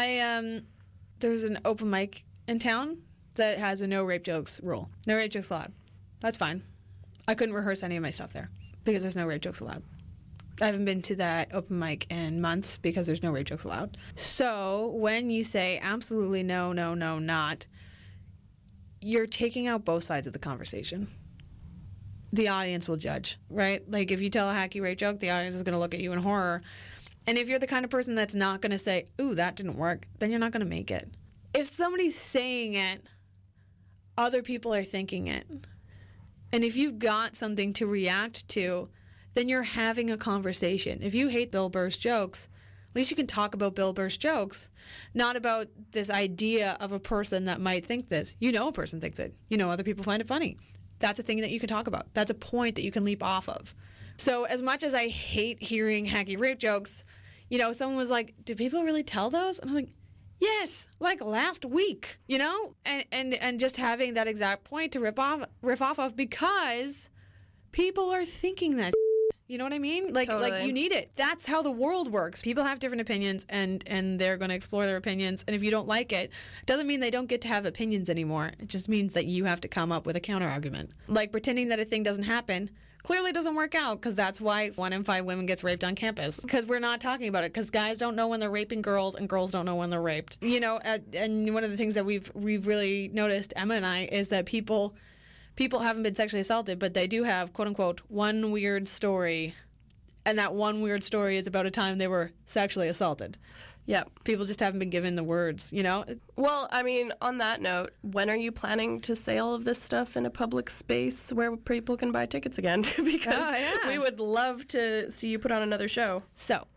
S11: There's an open mic in town that has a no rape jokes rule. No rape jokes allowed. That's fine. I couldn't rehearse any of my stuff there because there's no rape jokes allowed. I haven't been to that open mic in months because there's no rape jokes allowed. So when you say absolutely no, not, you're taking out both sides of the conversation. The audience will judge, right? Like, if you tell a hacky rape joke, the audience is going to look at you in horror. And if you're the kind of person that's not going to say, ooh, that didn't work, then you're not going to make it. If somebody's saying it, other people are thinking it. And if you've got something to react to, then you're having a conversation. If you hate Bill Burr's jokes, at least you can talk about Bill Burr's jokes, not about this idea of a person that might think this. You know a person thinks it. You know other people find it funny. That's a thing that you can talk about. That's a point that you can leap off of. So as much as I hate hearing hacky rape jokes, you know, someone was like, do people really tell those? And I'm like, yes, like last week, you know? And just having that exact point to riff off of, because people are thinking that. You know what I mean? Like,
S10: totally.
S11: Like, you need it. That's how the world works. People have different opinions, and they're going to explore their opinions. And if you don't like it, doesn't mean they don't get to have opinions anymore. It just means that you have to come up with a counter argument. Like, pretending that a thing doesn't happen clearly doesn't work out, because that's why 1 in 5 women gets raped on campus. Because we're not talking about it. Because guys don't know when they're raping girls, and girls don't know when they're raped. You know, and one of the things that we've really noticed, Emma and I, is that people haven't been sexually assaulted, but they do have, quote unquote, one weird story. And that one weird story is about a time they were sexually assaulted. Yeah. People just haven't been given the words, you know?
S10: Well, I mean, on that note, when are you planning to say all of this stuff in a public space where people can buy tickets again? Because we would love to see you put on another show.
S11: So,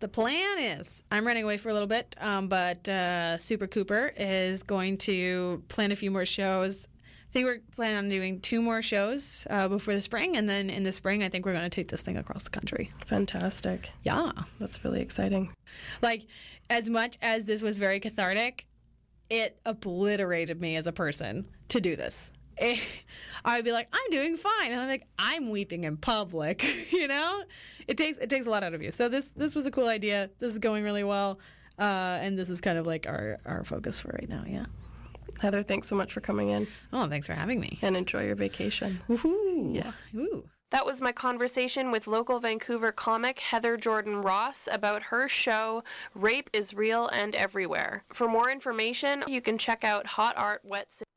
S11: The plan is I'm running away for a little bit, but Super Cooper is going to plan a few more shows. I think we're planning on doing 2 more shows before the spring, and then in the spring, I think we're going to take this thing across the country.
S10: Fantastic.
S11: Yeah.
S10: That's really exciting.
S11: Like, as much as this was very cathartic, it obliterated me as a person to do this. I would be like, I'm doing fine, and I'm like, I'm weeping in public. You know, it takes a lot out of you. So this was a cool idea. This is going really well, and this is kind of like our focus for right now. Yeah.
S10: Heather, thanks so much for coming in.
S11: Oh, thanks for having me.
S10: And enjoy your vacation.
S11: Woohoo!
S10: Yeah.
S11: Ooh.
S4: That was my conversation with local Vancouver comic Heather Jordan Ross about her show Rape is Real and Everywhere. For more information, you can check out Hot Art Wet City.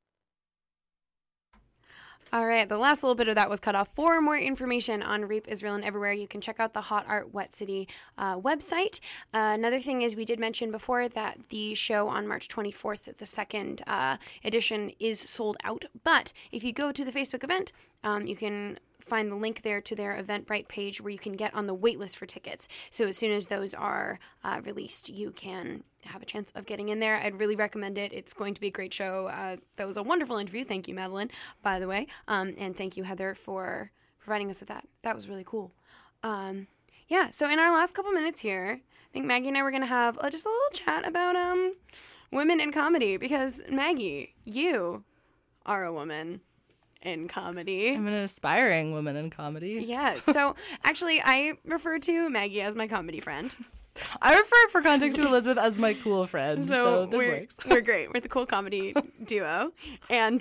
S4: All right, the last little bit of that was cut off. For more information on Rape is Real and Everywhere, you can check out the Hot Art Wet City website. Another thing is we did mention before that the show on March 24th, the second edition, is sold out. But if you go to the Facebook event, you can find the link there to their Eventbrite page where you can get on the wait list for tickets. So as soon as those are released, you can have a chance of getting in there. I'd really recommend it. It's going to be a great show. That was a wonderful interview. Thank you, Madeline, by the way. And thank you, Heather, for providing us with that. That was really cool. Yeah, so in our last couple minutes here, I think Maggie and I were going to have just a little chat about women in comedy, because Maggie, you are a woman in comedy.
S1: I'm an aspiring woman in comedy.
S4: Yes. So actually, I refer to Maggie as my comedy friend.
S1: I refer, for context, to Elizabeth as my cool friend. So this works.
S4: We're great. We're the cool comedy duo. And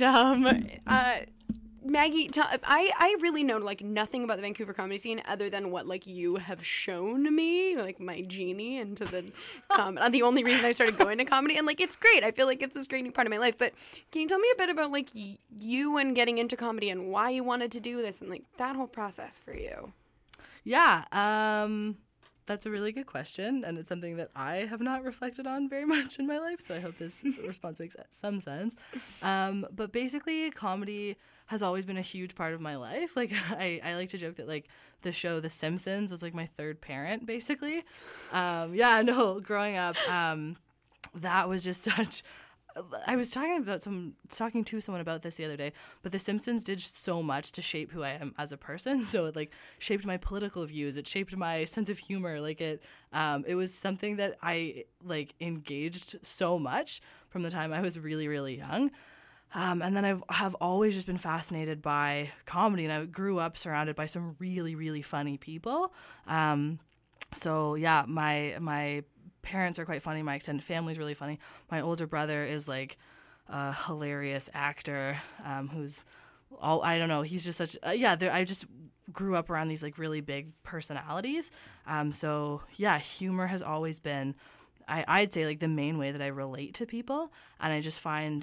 S4: Maggie, I really know like nothing about the Vancouver comedy scene other than what like you have shown me, like my genie into the the only reason I started going to comedy, and like it's great. I feel like it's this great new part of my life. But can you tell me a bit about like you and getting into comedy and why you wanted to do this and like that whole process for you?
S1: Yeah, that's a really good question, and it's something that I have not reflected on very much in my life, so I hope this response makes some sense. But basically, comedy has always been a huge part of my life. Like, I like to joke that, like, the show The Simpsons was, like, my third parent, basically. Growing up, that was just such... I was talking to someone about this the other day, but The Simpsons did so much to shape who I am as a person. So it like shaped my political views. It shaped my sense of humor. Like it was something that I like engaged so much from the time I was really, really young. And then I have always just been fascinated by comedy, and I grew up surrounded by some really, really funny people. So yeah, my parents are quite funny. My extended family is really funny. My older brother is like a hilarious actor who's I don't know. He's just such I just grew up around these like really big personalities. So yeah, humor has always been I'd say like the main way that I relate to people, and I just find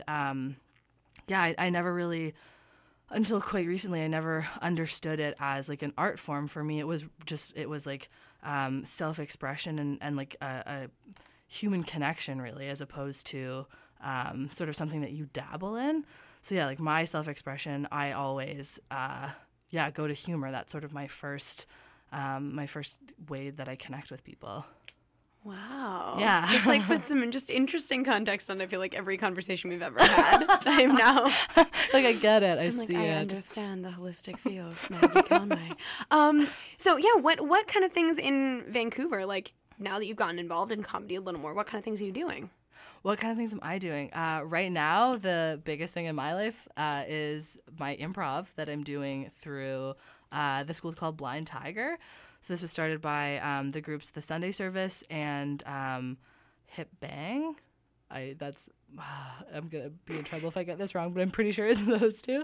S1: I never really, until quite recently, I never understood it as like an art form. For me, it was like self-expression and like a human connection, really, as opposed to sort of something that you dabble in. So yeah, like my self-expression, I always go to humor. That's sort of my first way that I connect with people.
S4: Wow.
S1: Yeah.
S4: Just like put some just interesting context on, I feel like, every conversation we've ever had. I'm now
S1: like I get it. I
S4: understand the holistic view of Maggie Conway. So yeah, what kind of things in Vancouver, like now that you've gotten involved in comedy a little more, what kind of things are you doing?
S1: What kind of things am I doing? Right now, the biggest thing in my life is my improv that I'm doing through the school's called Blind Tiger. So this was started by the groups The Sunday Service and Hip Bang. I'm going to be in trouble if I get this wrong, but I'm pretty sure it's those two.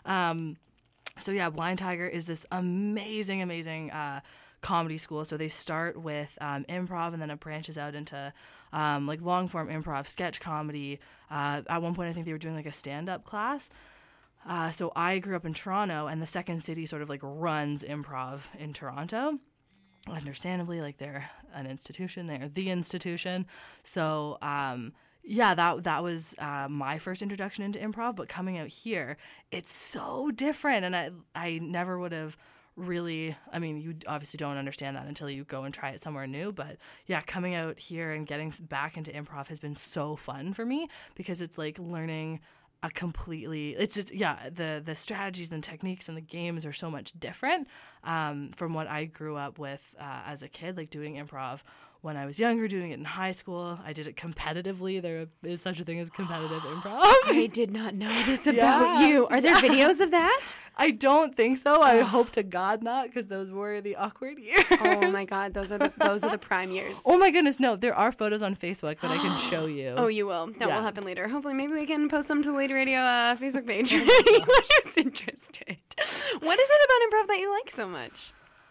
S1: So yeah, Blind Tiger is this amazing comedy school. So they start with improv, and then it branches out into like long-form improv, sketch comedy. At one point, I think they were doing like a stand-up class. So I grew up in Toronto, and the Second City sort of like runs improv in Toronto. Understandably, like they're an institution, they're the institution. So that was my first introduction into improv. But coming out here, it's so different, and I never would have really, I mean, you obviously don't understand that until you go and try it somewhere new. But yeah, coming out here and getting back into improv has been so fun for me because it's like learning a completely, it's just, yeah, the strategies and techniques and the games are so much different from what I grew up with as a kid, like doing improv when I was younger, doing it in high school. I did it competitively. There is such a thing as competitive improv.
S4: I did not know this about you. Are there videos of that?
S1: I don't think so. I hope to God not, because those were the awkward years.
S4: Oh my God, those are the prime years.
S1: Oh my goodness, no, there are photos on Facebook that I can show you.
S4: Oh, you will. That will happen later. Hopefully, maybe we can post them to the Lady Radio Facebook page.
S1: Oh
S4: Anyone who's interested. What is it about improv that you like so much?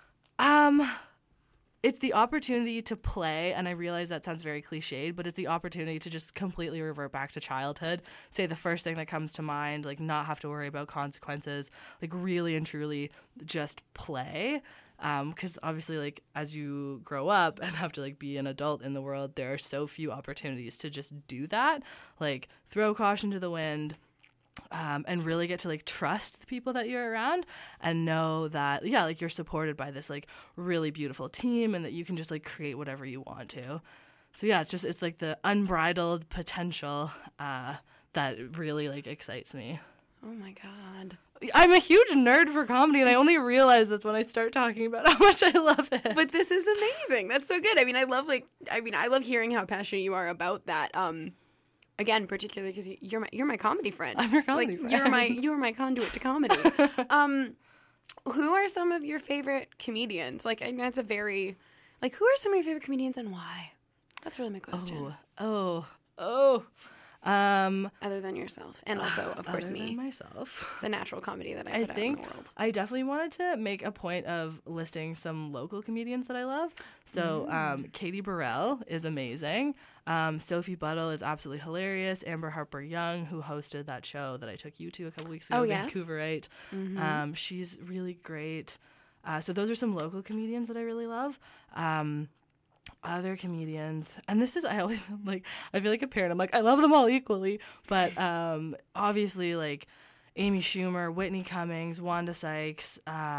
S1: It's the opportunity to play, and I realize that sounds very cliched, but it's the opportunity to just completely revert back to childhood, say the first thing that comes to mind, like not have to worry about consequences, like really and truly just play. Because obviously, like, as you grow up and have to like be an adult in the world, there are so few opportunities to just do that, like throw caution to the wind. And really get to like trust the people that you're around and know that, yeah, like you're supported by this like really beautiful team and that you can just like create whatever you want to. So yeah, it's like the unbridled potential that really like excites me.
S4: Oh my God.
S1: I'm a huge nerd for comedy, and I only realize this when I start talking about how much I love it.
S4: But this is amazing. That's so good. I mean, I love hearing how passionate you are about that. Again, particularly because you're my comedy friend.
S1: I'm your comedy friend.
S4: You're my conduit to comedy. Who are some of your favorite comedians? Like, I know it's a very, like, who are some of your favorite comedians and why? That's really my question. Other than yourself, and also, of course, me.
S1: Other than myself.
S4: The natural comedy that I put out in the world.
S1: I definitely wanted to make a point of listing some local comedians that I love. So Katie Burrell is amazing. Sophie Buttle is absolutely hilarious. Amber Harper Young, who hosted that show that I took you to a couple weeks ago, Vancouverite. Mm-hmm. She's really great. So those are some local comedians that I really love. Other comedians, and this is, I always like, I feel like a parent, I'm like, I love them all equally, but obviously like Amy Schumer, Whitney Cummings, Wanda Sykes,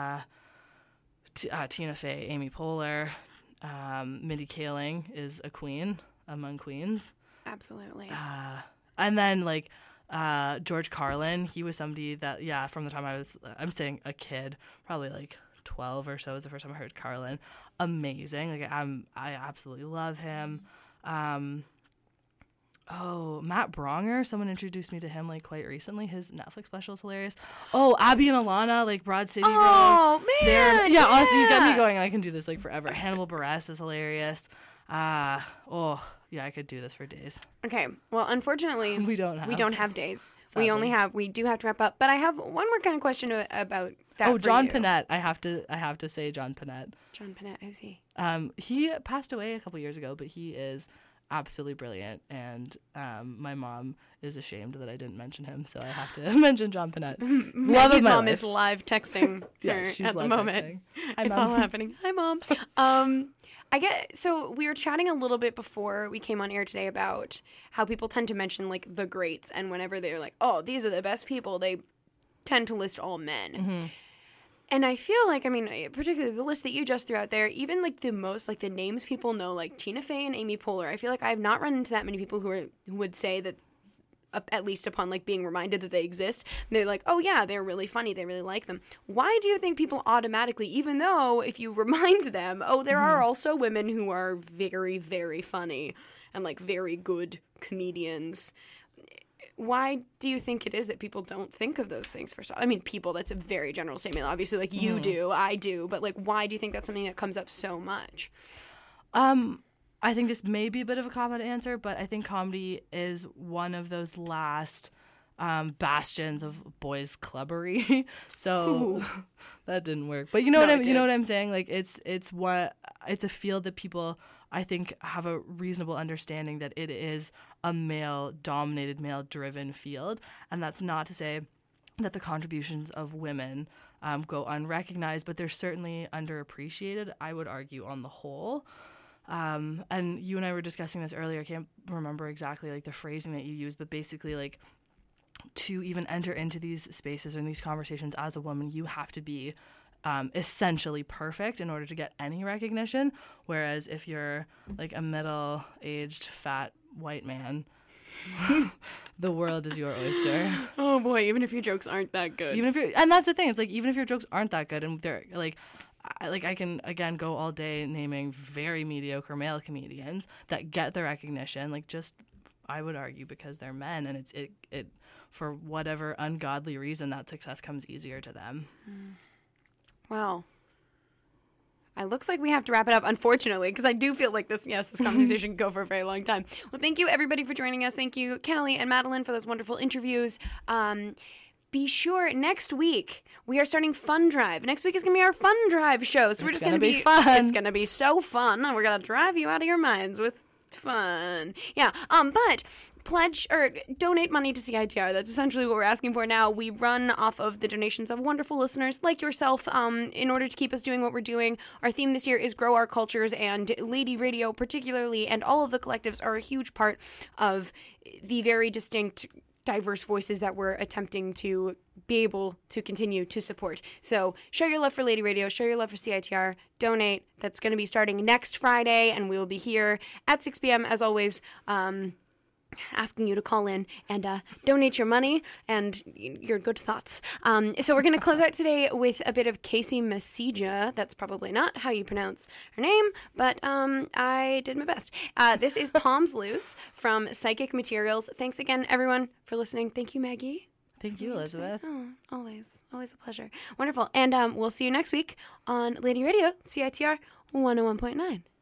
S1: Tina Fey, Amy Poehler, Mindy Kaling is a queen among queens.
S4: Absolutely.
S1: And then like George Carlin, he was somebody that, yeah, from the time I'm saying a kid, probably like 12 or so was the first time I heard Carlin. Amazing. Like I absolutely love him. Matt Bronger, someone introduced me to him like quite recently. His Netflix special is hilarious. Oh, Abby and Alana, like Broad City Girls.
S4: Oh man.
S1: Yeah, honestly, you got me going. I can do this like forever. Hannibal Buress is hilarious. Yeah, I could do this for days.
S4: Okay. Well, unfortunately,
S1: we don't have days.
S4: Sadly. We do have to wrap up. But I have one more kind of question about that. Oh,
S1: John Pinette. I have to say John Pinette.
S4: John Pinette, who's he?
S1: He passed away a couple years ago, but he is absolutely brilliant, and my mom is ashamed that I didn't mention him, so I have to mention John Pinette.
S4: Maggie's mom is live texting her
S1: she's
S4: at the moment.
S1: Hi,
S4: it's
S1: Mom.
S4: all happening. Hi, Mom. So we were chatting a little bit before we came on air today about how people tend to mention like the greats, and whenever they're like, oh, these are the best people, they tend to list all men. Mm-hmm. And I feel like, I mean, particularly the list that you just threw out there, even like the most, like the names people know, like Tina Fey and Amy Poehler, I feel like I have not run into that many people who would say that, at least upon like being reminded that they exist, they're like, oh yeah, they're really funny, they really like them. Why do you think people automatically, even though if you remind them, oh, there are also women who are very, very funny and like very good comedians, why do you think it is that people don't think of those things first? I mean, people, that's a very general statement. Obviously, like you do, I do, but like, why do you think that's something that comes up so much?
S1: I think this may be a bit of a cop-out answer, but I think comedy is one of those last bastions of boys clubbery. So that didn't work. But you know what I'm saying? Like it's a field that people, I think, have a reasonable understanding that it is a male-dominated, male-driven field, and that's not to say that the contributions of women go unrecognized, but they're certainly underappreciated, I would argue, on the whole. And you and I were discussing this earlier. I can't remember exactly like the phrasing that you used, but basically like to even enter into these spaces and these conversations as a woman, you have to be essentially perfect in order to get any recognition. Whereas if you're like a middle-aged, fat white man, the world is your oyster.
S4: Oh boy, even if your jokes aren't that good.
S1: And that's the thing. It's like, even if your jokes aren't that good, and they're like, I can again go all day naming very mediocre male comedians that get the recognition, like, just, I would argue, because they're men, and it for whatever ungodly reason, that success comes easier to them.
S4: Wow. It looks like we have to wrap it up, unfortunately, because I do feel like this conversation can go for a very long time. Well, thank you, everybody, for joining us. Thank you, Callie and Madeline, for those wonderful interviews. Be sure, next week, we are starting Fun Drive. Next week is going to be our Fun Drive show. So we're just going to be
S1: fun.
S4: It's going to be so fun. We're going to drive you out of your minds with fun. Yeah. But pledge or donate money to CITR. That's essentially what we're asking for now. We run off of the donations of wonderful listeners like yourself in order to keep us doing what we're doing. Our theme this year is Grow Our Cultures, and Lady Radio particularly, and all of the collectives are a huge part of the very distinct, diverse voices that we're attempting to be able to continue to support. So show your love for Lady Radio, show your love for CITR, donate. That's going to be starting next Friday, and we will be here at 6 p.m. as always, asking you to call in and donate your money and your good thoughts. So we're going to close out today with a bit of Casey Masija. That's probably not how you pronounce her name, but I did my best. This is Palms Loose from Psychic Materials. Thanks again, everyone, for listening. Thank you, Maggie.
S1: Thank you, Elizabeth.
S4: Oh, always a pleasure. Wonderful. And we'll see you next week on Lady Radio, CITR 101.9.